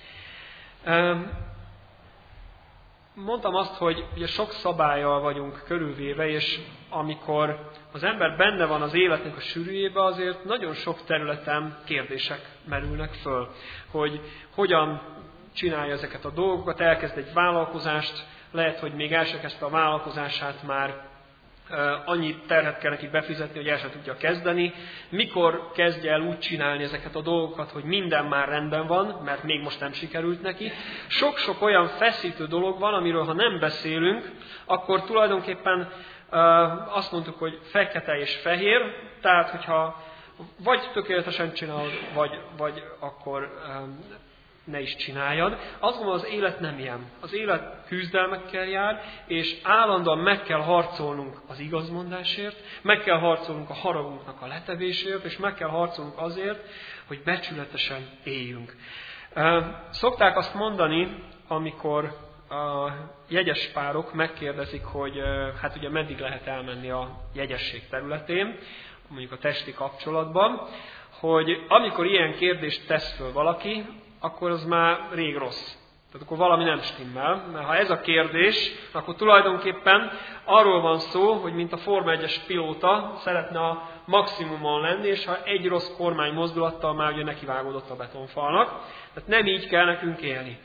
S1: Mondtam azt, hogy ugye sok szabállyal vagyunk körülvéve, és amikor az ember benne van az életnek a sűrűjébe, azért nagyon sok területen kérdések merülnek föl, hogy hogyan csinálja ezeket a dolgokat, elkezd egy vállalkozást, lehet, hogy még el se kezdte a vállalkozását, már annyi terhet kell neki befizetni, hogy el sem tudja kezdeni. Mikor kezdje el úgy csinálni ezeket a dolgokat, hogy minden már rendben van, mert még most nem sikerült neki. Sok-sok olyan feszítő dolog van, amiről ha nem beszélünk, akkor tulajdonképpen azt mondtuk, hogy fekete és fehér, tehát hogyha vagy tökéletesen csinálod, vagy akkor ne is csináljad. Azt gondolom, az élet nem ilyen. Az élet küzdelmekkel jár, és állandóan meg kell harcolnunk az igazmondásért, meg kell harcolnunk a haragunknak a letevésért, és meg kell harcolnunk azért, hogy becsületesen éljünk. Szokták azt mondani, amikor a jegyes párok megkérdezik, hogy hát ugye meddig lehet elmenni a jegyesség területén, mondjuk a testi kapcsolatban, hogy amikor ilyen kérdést tesz föl valaki, akkor az már rég rossz. Tehát akkor valami nem stimmel, mert ha ez a kérdés, akkor tulajdonképpen arról van szó, hogy mint a Forma 1-es pilóta szeretne a maximumon lenni, és ha egy rossz kormány mozdulattal már ugye nekivágódott a betonfalnak. Tehát nem így kell nekünk élni.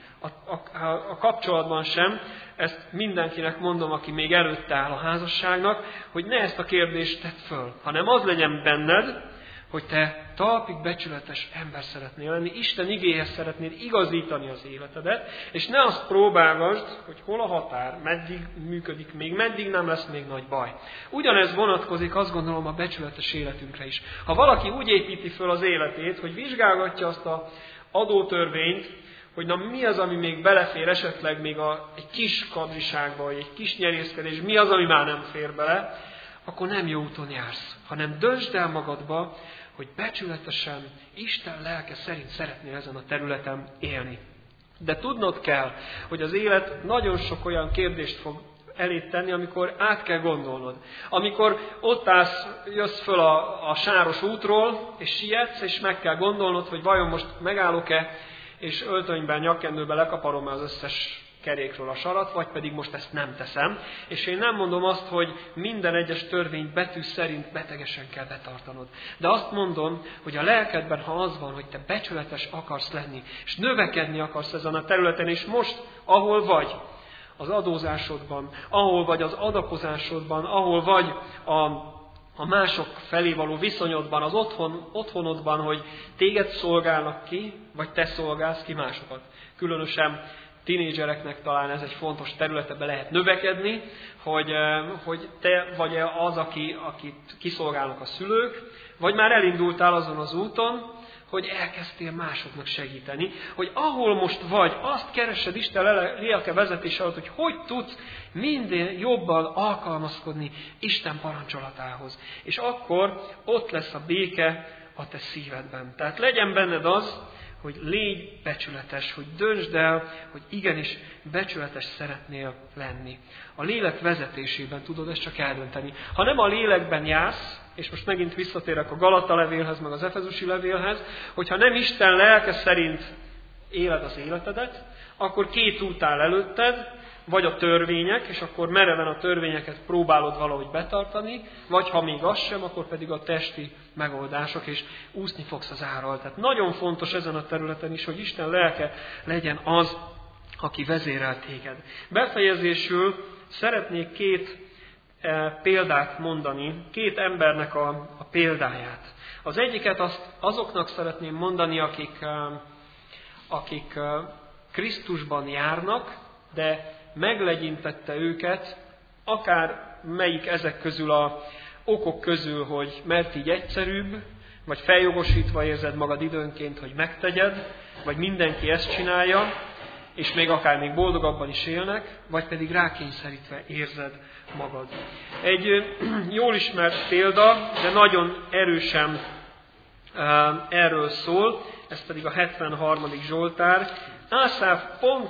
S1: A kapcsolatban sem, ezt mindenkinek mondom, aki még előtte áll a házasságnak, hogy ne ezt a kérdést tedd föl, hanem az legyen benned, hogy te talpig becsületes ember szeretnél lenni, Isten igéhez szeretnéd igazítani az életedet, és ne azt próbálgasd, hogy hol a határ, meddig működik még, meddig nem lesz még nagy baj. Ugyanez vonatkozik, azt gondolom, a becsületes életünkre is. Ha valaki úgy építi föl az életét, hogy vizsgálgatja azt az adótörvényt, hogy na mi az, ami még belefér esetleg még egy kis kadriságba, vagy egy kis nyerészkedés, mi az, ami már nem fér bele, akkor nem jó úton jársz, hanem döntsd el magadba, hogy becsületesen, Isten lelke szerint szeretnél ezen a területen élni. De tudnod kell, hogy az élet nagyon sok olyan kérdést fog elét tenni, amikor át kell gondolnod. Amikor ott állsz, jössz föl a sáros útról, és sietsz, és meg kell gondolnod, hogy vajon most megállok-e, és öltönyben, nyakkendőben lekaparom-e az összes kerékről a sarat, vagy pedig most ezt nem teszem. És én nem mondom azt, hogy minden egyes törvény betű szerint betegesen kell betartanod. De azt mondom, hogy a lelkedben, ha az van, hogy te becsületes akarsz lenni, és növekedni akarsz ezen a területen, és most, ahol vagy, az adózásodban, ahol vagy az adakozásodban, ahol vagy a mások felé való viszonyodban, az otthonodban, hogy téged szolgálnak ki, vagy te szolgálsz ki másokat. Különösen tínédzsereknek talán ez egy fontos terület, ebbe lehet növekedni, hogy te vagy az, akit kiszolgálnak a szülők, vagy már elindultál azon az úton, hogy elkezdtél másoknak segíteni, hogy ahol most vagy, azt keresed Isten lelke vezetése alatt, hogy tudsz minden jobban alkalmazkodni Isten parancsolatához. És akkor ott lesz a béke a te szívedben. Tehát legyen benned az, hogy légy becsületes, hogy döntsd el, hogy igenis becsületes szeretnél lenni. A lélek vezetésében tudod ezt csak eldönteni. Ha nem a lélekben jársz, és most megint visszatérek a Galata levélhez, meg az Efezusi levélhez, hogyha nem Isten lelke szerint éled az életedet, akkor két út áll előtted, vagy a törvények, és akkor mereven a törvényeket próbálod valahogy betartani, vagy ha még az sem, akkor pedig a testi megoldások, és úszni fogsz az árral. Tehát nagyon fontos ezen a területen is, hogy Isten lelke legyen az, aki vezérel téged. Befejezésül szeretnék két példát mondani, két embernek a példáját. Az egyiket azoknak szeretném mondani, akik Krisztusban járnak, de meglegyintette őket, akár melyik ezek közül a okok közül, hogy mert így egyszerűbb, vagy feljogosítva érzed magad időnként, hogy megtegyed, vagy mindenki ezt csinálja, és még akár még boldogabban is élnek, vagy pedig rákényszerítve érzed magad. Egy jól ismert példa, de nagyon erősen erről szól, ez pedig a 73. Zsoltár. Ászáf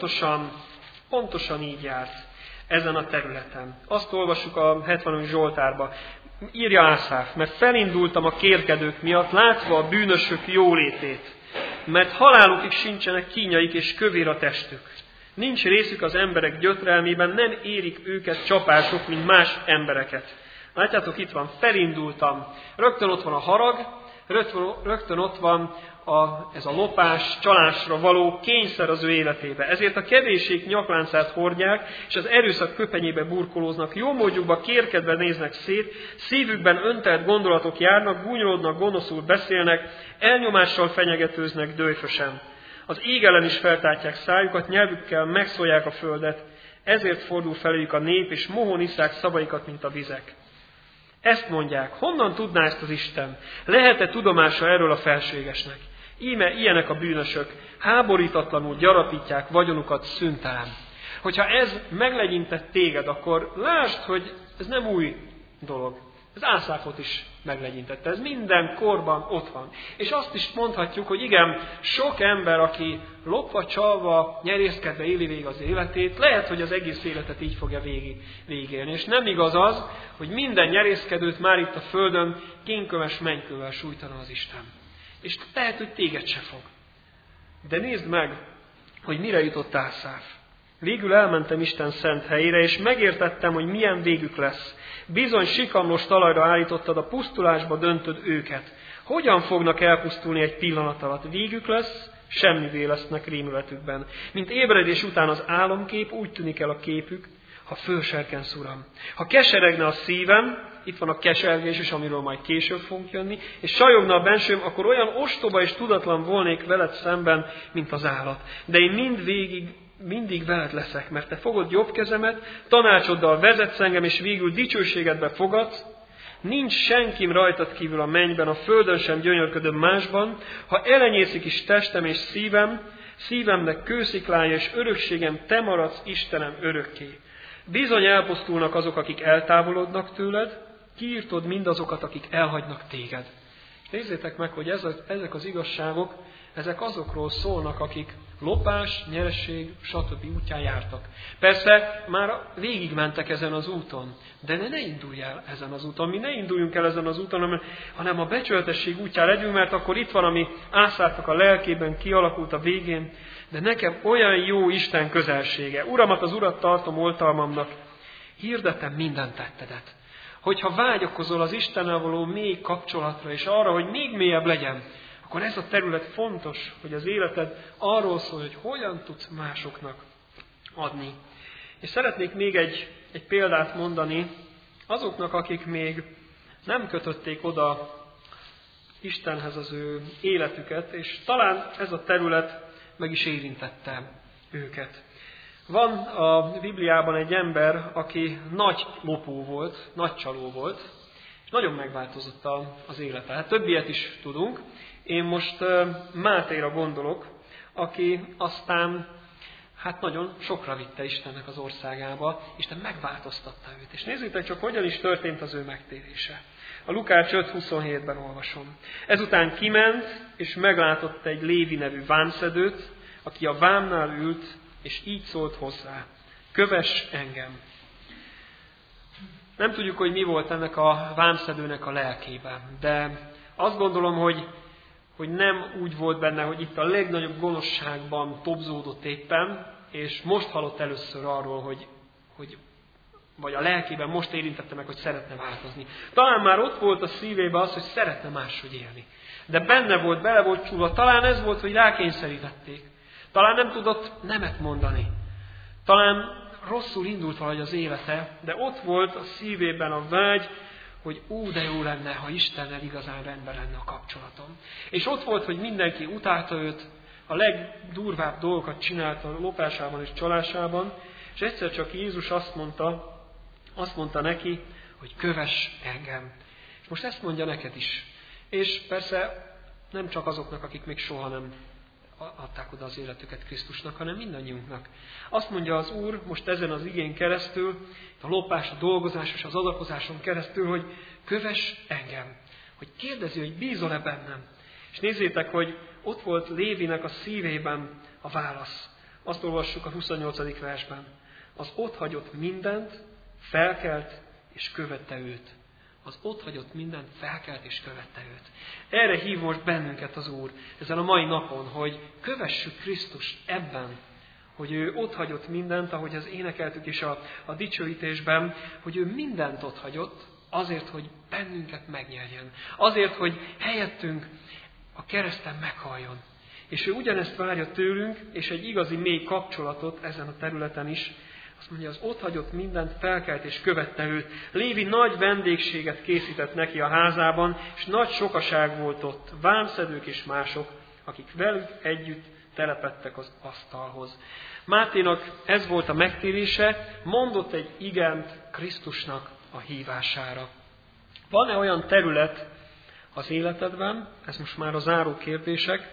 S1: pontosan így járt ezen a területen. Azt olvassuk a 70. Zsoltárba. Írja Ászáf, mert felindultam a kérkedők miatt, látva a bűnösök jólétét, mert halálukig sincsenek kínjaik és kövér a testük. Nincs részük az emberek gyötrelmében, nem érik őket csapások, mint más embereket. Látjátok, itt van, felindultam. Rögtön ott van a harag, rögtön ott van ez a lopás, csalásra való kényszer az ő életébe. Ezért a kevésség nyakláncát hordják, és az erőszak köpenyébe burkolóznak, jómódjukba kérkedve néznek szét, szívükben öntelt gondolatok járnak, gúnyolódnak, gonoszul beszélnek, elnyomással fenyegetőznek dőfösen. Az ég ellen is feltártják szájukat, nyelvükkel megszólják a földet, ezért fordul feléjük a nép, és mohón isszák szavaikat, mint a vizek. Ezt mondják, honnan tudná ezt az Isten? Lehet-e tudomása erről a felségesnek? Íme ilyenek a bűnösök, háborítatlanul gyarapítják vagyonukat szüntelen. Hogyha ez meglegyintett téged, akkor lásd, hogy ez nem új dolog. Ez Ászáfot is meglegyintette. Ez minden korban ott van. És azt is mondhatjuk, hogy igen, sok ember, aki lopva, csalva, nyerészkedve éli végig az életét, lehet, hogy az egész életet így fogja végigélni. És nem igaz az, hogy minden nyerészkedőt már itt a földön kénköves mennykővel sújtana az Isten. És lehet, hogy téged se fog. De nézd meg, hogy mire jutott Ászáf. Végül elmentem Isten szent helyére, és megértettem, hogy milyen végük lesz. Bizony sikamlós talajra állítottad, a pusztulásba döntöd őket. Hogyan fognak elpusztulni egy pillanat alatt? Végük lesz, semmivé lesznek rémületükben. Mint ébredés után az álomkép, úgy tűnik el a képük, ha fölserkensz, Uram. Ha keseregne a szívem, itt van a kesergés is, amiről majd később fogunk jönni, és csajogna a bensőm, akkor olyan ostoba és tudatlan volnék veled szemben, mint az állat. De én mindig veled leszek, mert te fogod jobb kezemet, tanácsoddal vezetsz engem, és végül dicsőségedbe fogadsz. Nincs senkim rajtad kívül a mennyben, a földön sem gyönyörködöm másban. Ha elenyészik is testem és szívemnek kősziklája és örökségem, te maradsz, Istenem, örökké. Bizony elpusztulnak azok, akik eltávolodnak tőled, kiírtod mindazokat, akik elhagynak téged. Nézzétek meg, hogy ezek az igazságok, ezek azokról szólnak, akik lopás, nyereség, stb. Útján jártak. Persze már végigmentek ezen az úton, de ne indulj el ezen az úton. Mi ne induljunk el ezen az úton, hanem a becsületesség útján legyünk, mert akkor itt van, ami Ászáfnak a lelkében kialakult a végén, de nekem olyan jó Isten közelsége. Uramat, az Urat tartom oltalmamnak, hirdetem minden tettedet. Hogyha vágyakozol az Istennel való mély kapcsolatra, és arra, hogy még mélyebb legyen, akkor ez a terület fontos, hogy az életed arról szól, hogy hogyan tudsz másoknak adni. És szeretnék még egy példát mondani azoknak, akik még nem kötötték oda Istenhez az ő életüket, és talán ez a terület meg is érintette őket. Van a Bibliában egy ember, aki nagy lopó volt, nagy csaló volt, és nagyon megváltozott az élete. Hát több ilyet is tudunk. Én most Mátéra gondolok, aki aztán nagyon sokra vitte Istennek az országába, Isten megváltoztatta őt. És nézzétek csak, hogyan is történt az ő megtérése. A Lukács 5.27-ben olvasom. Ezután kiment, és meglátott egy Lévi nevű vámszedőt, aki a vámnál ült, és így szólt hozzá: kövess engem. Nem tudjuk, hogy mi volt ennek a vámszedőnek a lelkében, de azt gondolom, hogy nem úgy volt benne, hogy itt a legnagyobb gonoszságban tobzódott éppen, és most hallott először arról, vagy a lelkében most érintette meg, hogy szeretne változni. Talán már ott volt a szívében az, hogy szeretne máshogy élni. De bele volt csúlva. Talán ez volt, hogy rákényszerítették. Talán nem tudott nemet mondani. Talán rosszul indult valahogy az élete, de ott volt a szívében a vágy, hogy de jó lenne, ha Istennel igazán rendben lenne a kapcsolatom. És ott volt, hogy mindenki utálta őt, a legdurvább dolgokat csinálta a lopásában és csalásában, és egyszer csak Jézus azt mondta neki, hogy kövess engem. És most ezt mondja neked is. És persze nem csak azoknak, akik még soha nem adták oda az életüket Krisztusnak, hanem mindannyiunknak. Azt mondja az Úr most ezen az igén keresztül, a lopás, a dolgozás és az adakozáson keresztül, hogy kövess engem. Hogy kérdezi, hogy bízol-e bennem. És nézzétek, hogy ott volt Lévinek a szívében a válasz. Azt olvassuk a 28. versben. Az otthagyott mindent, felkelt és követte őt. Az otthagyott mindent, felkelt és követte őt. Erre hív most bennünket az Úr ezen a mai napon, hogy kövessük Krisztust ebben, hogy ő otthagyott mindent, ahogy az énekeltük is a dicsőítésben, hogy ő mindent otthagyott azért, hogy bennünket megnyerjen. Azért, hogy helyettünk a kereszten meghalljon. És ő ugyanezt várja tőlünk, és egy igazi mély kapcsolatot ezen a területen is. Azt mondja, az otthagyott mindent, felkelt és követte őt. Lévi nagy vendégséget készített neki a házában, és nagy sokaság volt ott, vámszedők és mások, akik velük együtt telepedtek az asztalhoz. Máténak ez volt a megtérése, mondott egy igent Krisztusnak a hívására. Van-e olyan terület az életedben, ez most már a záró kérdések,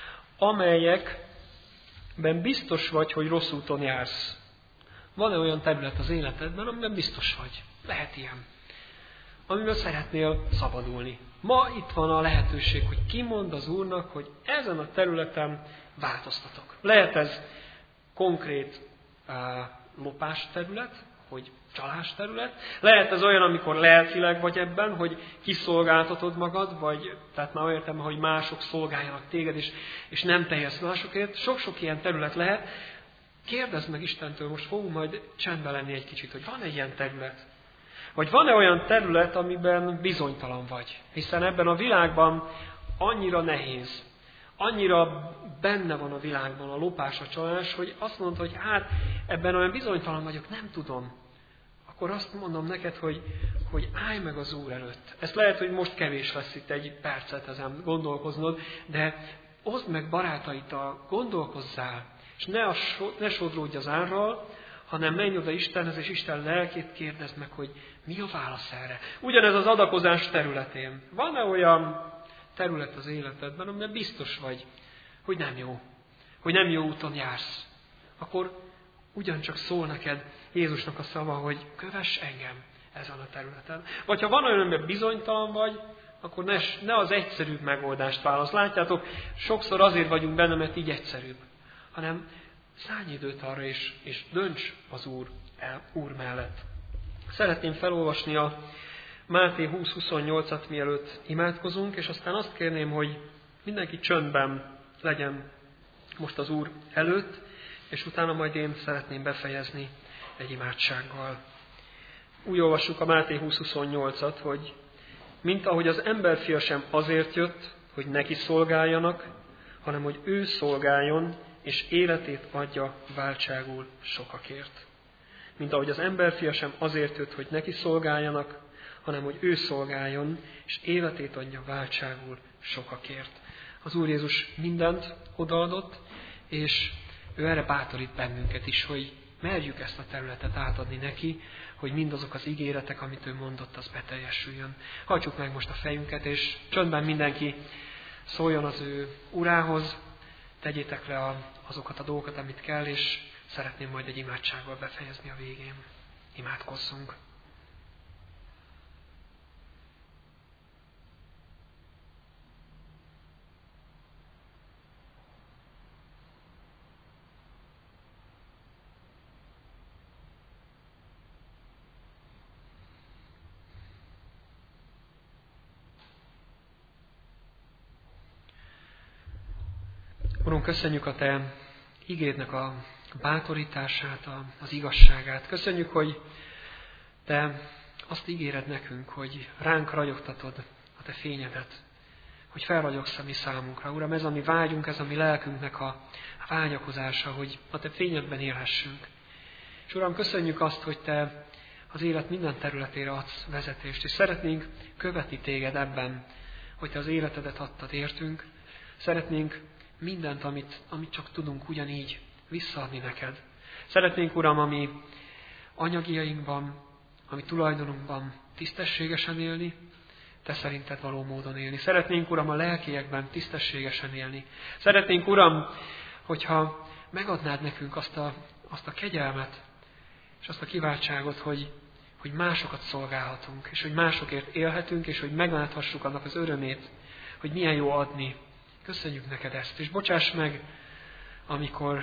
S1: amelyekben biztos vagy, hogy rossz úton jársz? Van-e olyan terület az életedben, amiben biztos vagy? Lehet ilyen. Amiben szeretnél szabadulni. Ma itt van a lehetőség, hogy kimond az Úrnak, hogy ezen a területen változtatok. Lehet ez konkrét lopás terület, hogy csalás terület. Lehet ez olyan, amikor lelkileg vagy ebben, hogy kiszolgáltatod magad, vagy tehát már olyan értem, hogy mások szolgáljanak téged, és nem teljes másokért. Sok-sok ilyen terület lehet. Kérdezd meg Istentől, most fogunk majd csendben lenni egy kicsit, hogy van-e ilyen terület? Vagy van-e olyan terület, amiben bizonytalan vagy? Hiszen ebben a világban annyira nehéz, annyira benne van a világban a lopás, a csalás, hogy azt mondod, hogy hát ebben olyan bizonytalan vagyok, nem tudom. Akkor azt mondom neked, hogy állj meg az Úr előtt. Ez lehet, hogy most kevés lesz itt egy percet ezen gondolkoznod, de oszd meg barátaiddal, gondolkozzál, és ne sodródj az árral, hanem menj oda Istenhez, és Isten lelkét kérdezd meg, hogy mi a válasz erre. Ugyanez az adakozás területén. Van-e olyan terület az életedben, amiben biztos vagy, hogy nem jó úton jársz? Akkor ugyancsak szól neked Jézusnak a szava, hogy kövess engem ezen a területen. Vagy ha van olyan, amiben bizonytalan vagy, akkor ne az egyszerűbb megoldást válasz. Látjátok, sokszor azért vagyunk benne, mert így egyszerűbb, hanem szállj időt arra, és dönts az Úr mellett. Szeretném felolvasni a Máté 20-28-at, mielőtt imádkozunk, és aztán azt kérném, hogy mindenki csöndben legyen most az Úr előtt, és utána majd én szeretném befejezni egy imádsággal. Úgy olvassuk a Máté 20-28-at, hogy mint ahogy az emberfia sem azért jött, hogy neki szolgáljanak, hanem hogy ő szolgáljon, és életét adja váltságul sokakért. Mint ahogy az emberfia sem azért jött, hogy neki szolgáljanak, hanem hogy ő szolgáljon, és életét adja váltságul sokakért. Az Úr Jézus mindent odaadott, és ő erre bátorít bennünket is, hogy merjük ezt a területet átadni neki, hogy mindazok az ígéretek, amit ő mondott, az beteljesüljön. Hajtsuk meg most a fejünket, és csöndben mindenki szóljon az ő urához, tegyétek le azokat a dolgokat, amit kell, és szeretném majd egy imádsággal befejezni a végén. Imádkozzunk! Urunk, köszönjük a Te igédnek a bátorítását, az igazságát. Köszönjük, hogy Te azt ígéred nekünk, hogy ránk ragyogtatod a Te fényedet, hogy felragyogsz a mi számunkra. Uram, ez a mi vágyunk, ez a mi lelkünknek a vágyakozása, hogy a Te fényedben élhessünk. És Uram, köszönjük azt, hogy Te az élet minden területére adsz vezetést, és szeretnénk követni Téged ebben, hogy Te az életedet adtad értünk. Szeretnénk mindent, amit csak tudunk ugyanígy visszaadni neked. Szeretnénk, Uram, ami anyagiainkban, ami tulajdonunkban tisztességesen élni, Te szerinted való módon élni. Szeretnénk, Uram, a lelkiekben tisztességesen élni. Szeretnénk, Uram, hogyha megadnád nekünk azt a kegyelmet, és azt a kiváltságot, hogy másokat szolgálhatunk, és hogy másokért élhetünk, és hogy megláthassuk annak az örömét, hogy milyen jó adni. Köszönjük neked ezt, és bocsáss meg, amikor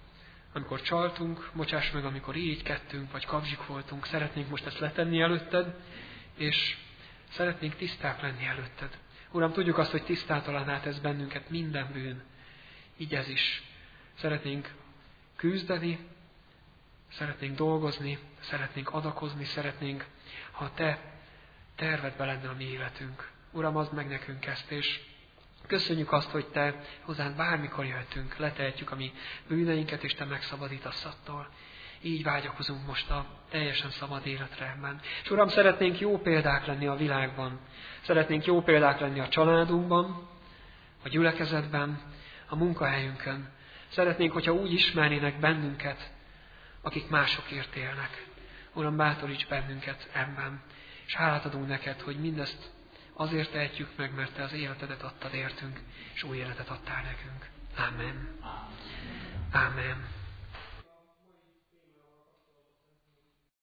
S1: csaltunk, bocsáss meg, amikor irigykedtünk, vagy kapzsik voltunk. Szeretnénk most ezt letenni előtted, és szeretnénk tiszták lenni előtted. Uram, tudjuk azt, hogy tisztátalanná tesz bennünket minden bűn. Így ez is. Szeretnénk küzdeni, szeretnénk dolgozni, szeretnénk adakozni, szeretnénk, ha Te tervedbe lenne a mi életünk. Uram, add meg nekünk ezt, és köszönjük azt, hogy Te hozzánk bármikor jöhetünk, letehetjük a mi bűneinket, és Te megszabadítasz attól. Így vágyakozunk most a teljesen szabad életre ebben. És Uram, szeretnénk jó példák lenni a világban. Szeretnénk jó példák lenni a családunkban, a gyülekezetben, a munkahelyünkön. Szeretnénk, hogyha úgy ismernének bennünket, akik másokért élnek. Uram, bátoríts bennünket ebben, és hálát adunk neked, hogy mindezt azért tehetjük meg, mert Te az életedet adtad értünk, és új életet adtál nekünk. Amen. Amen.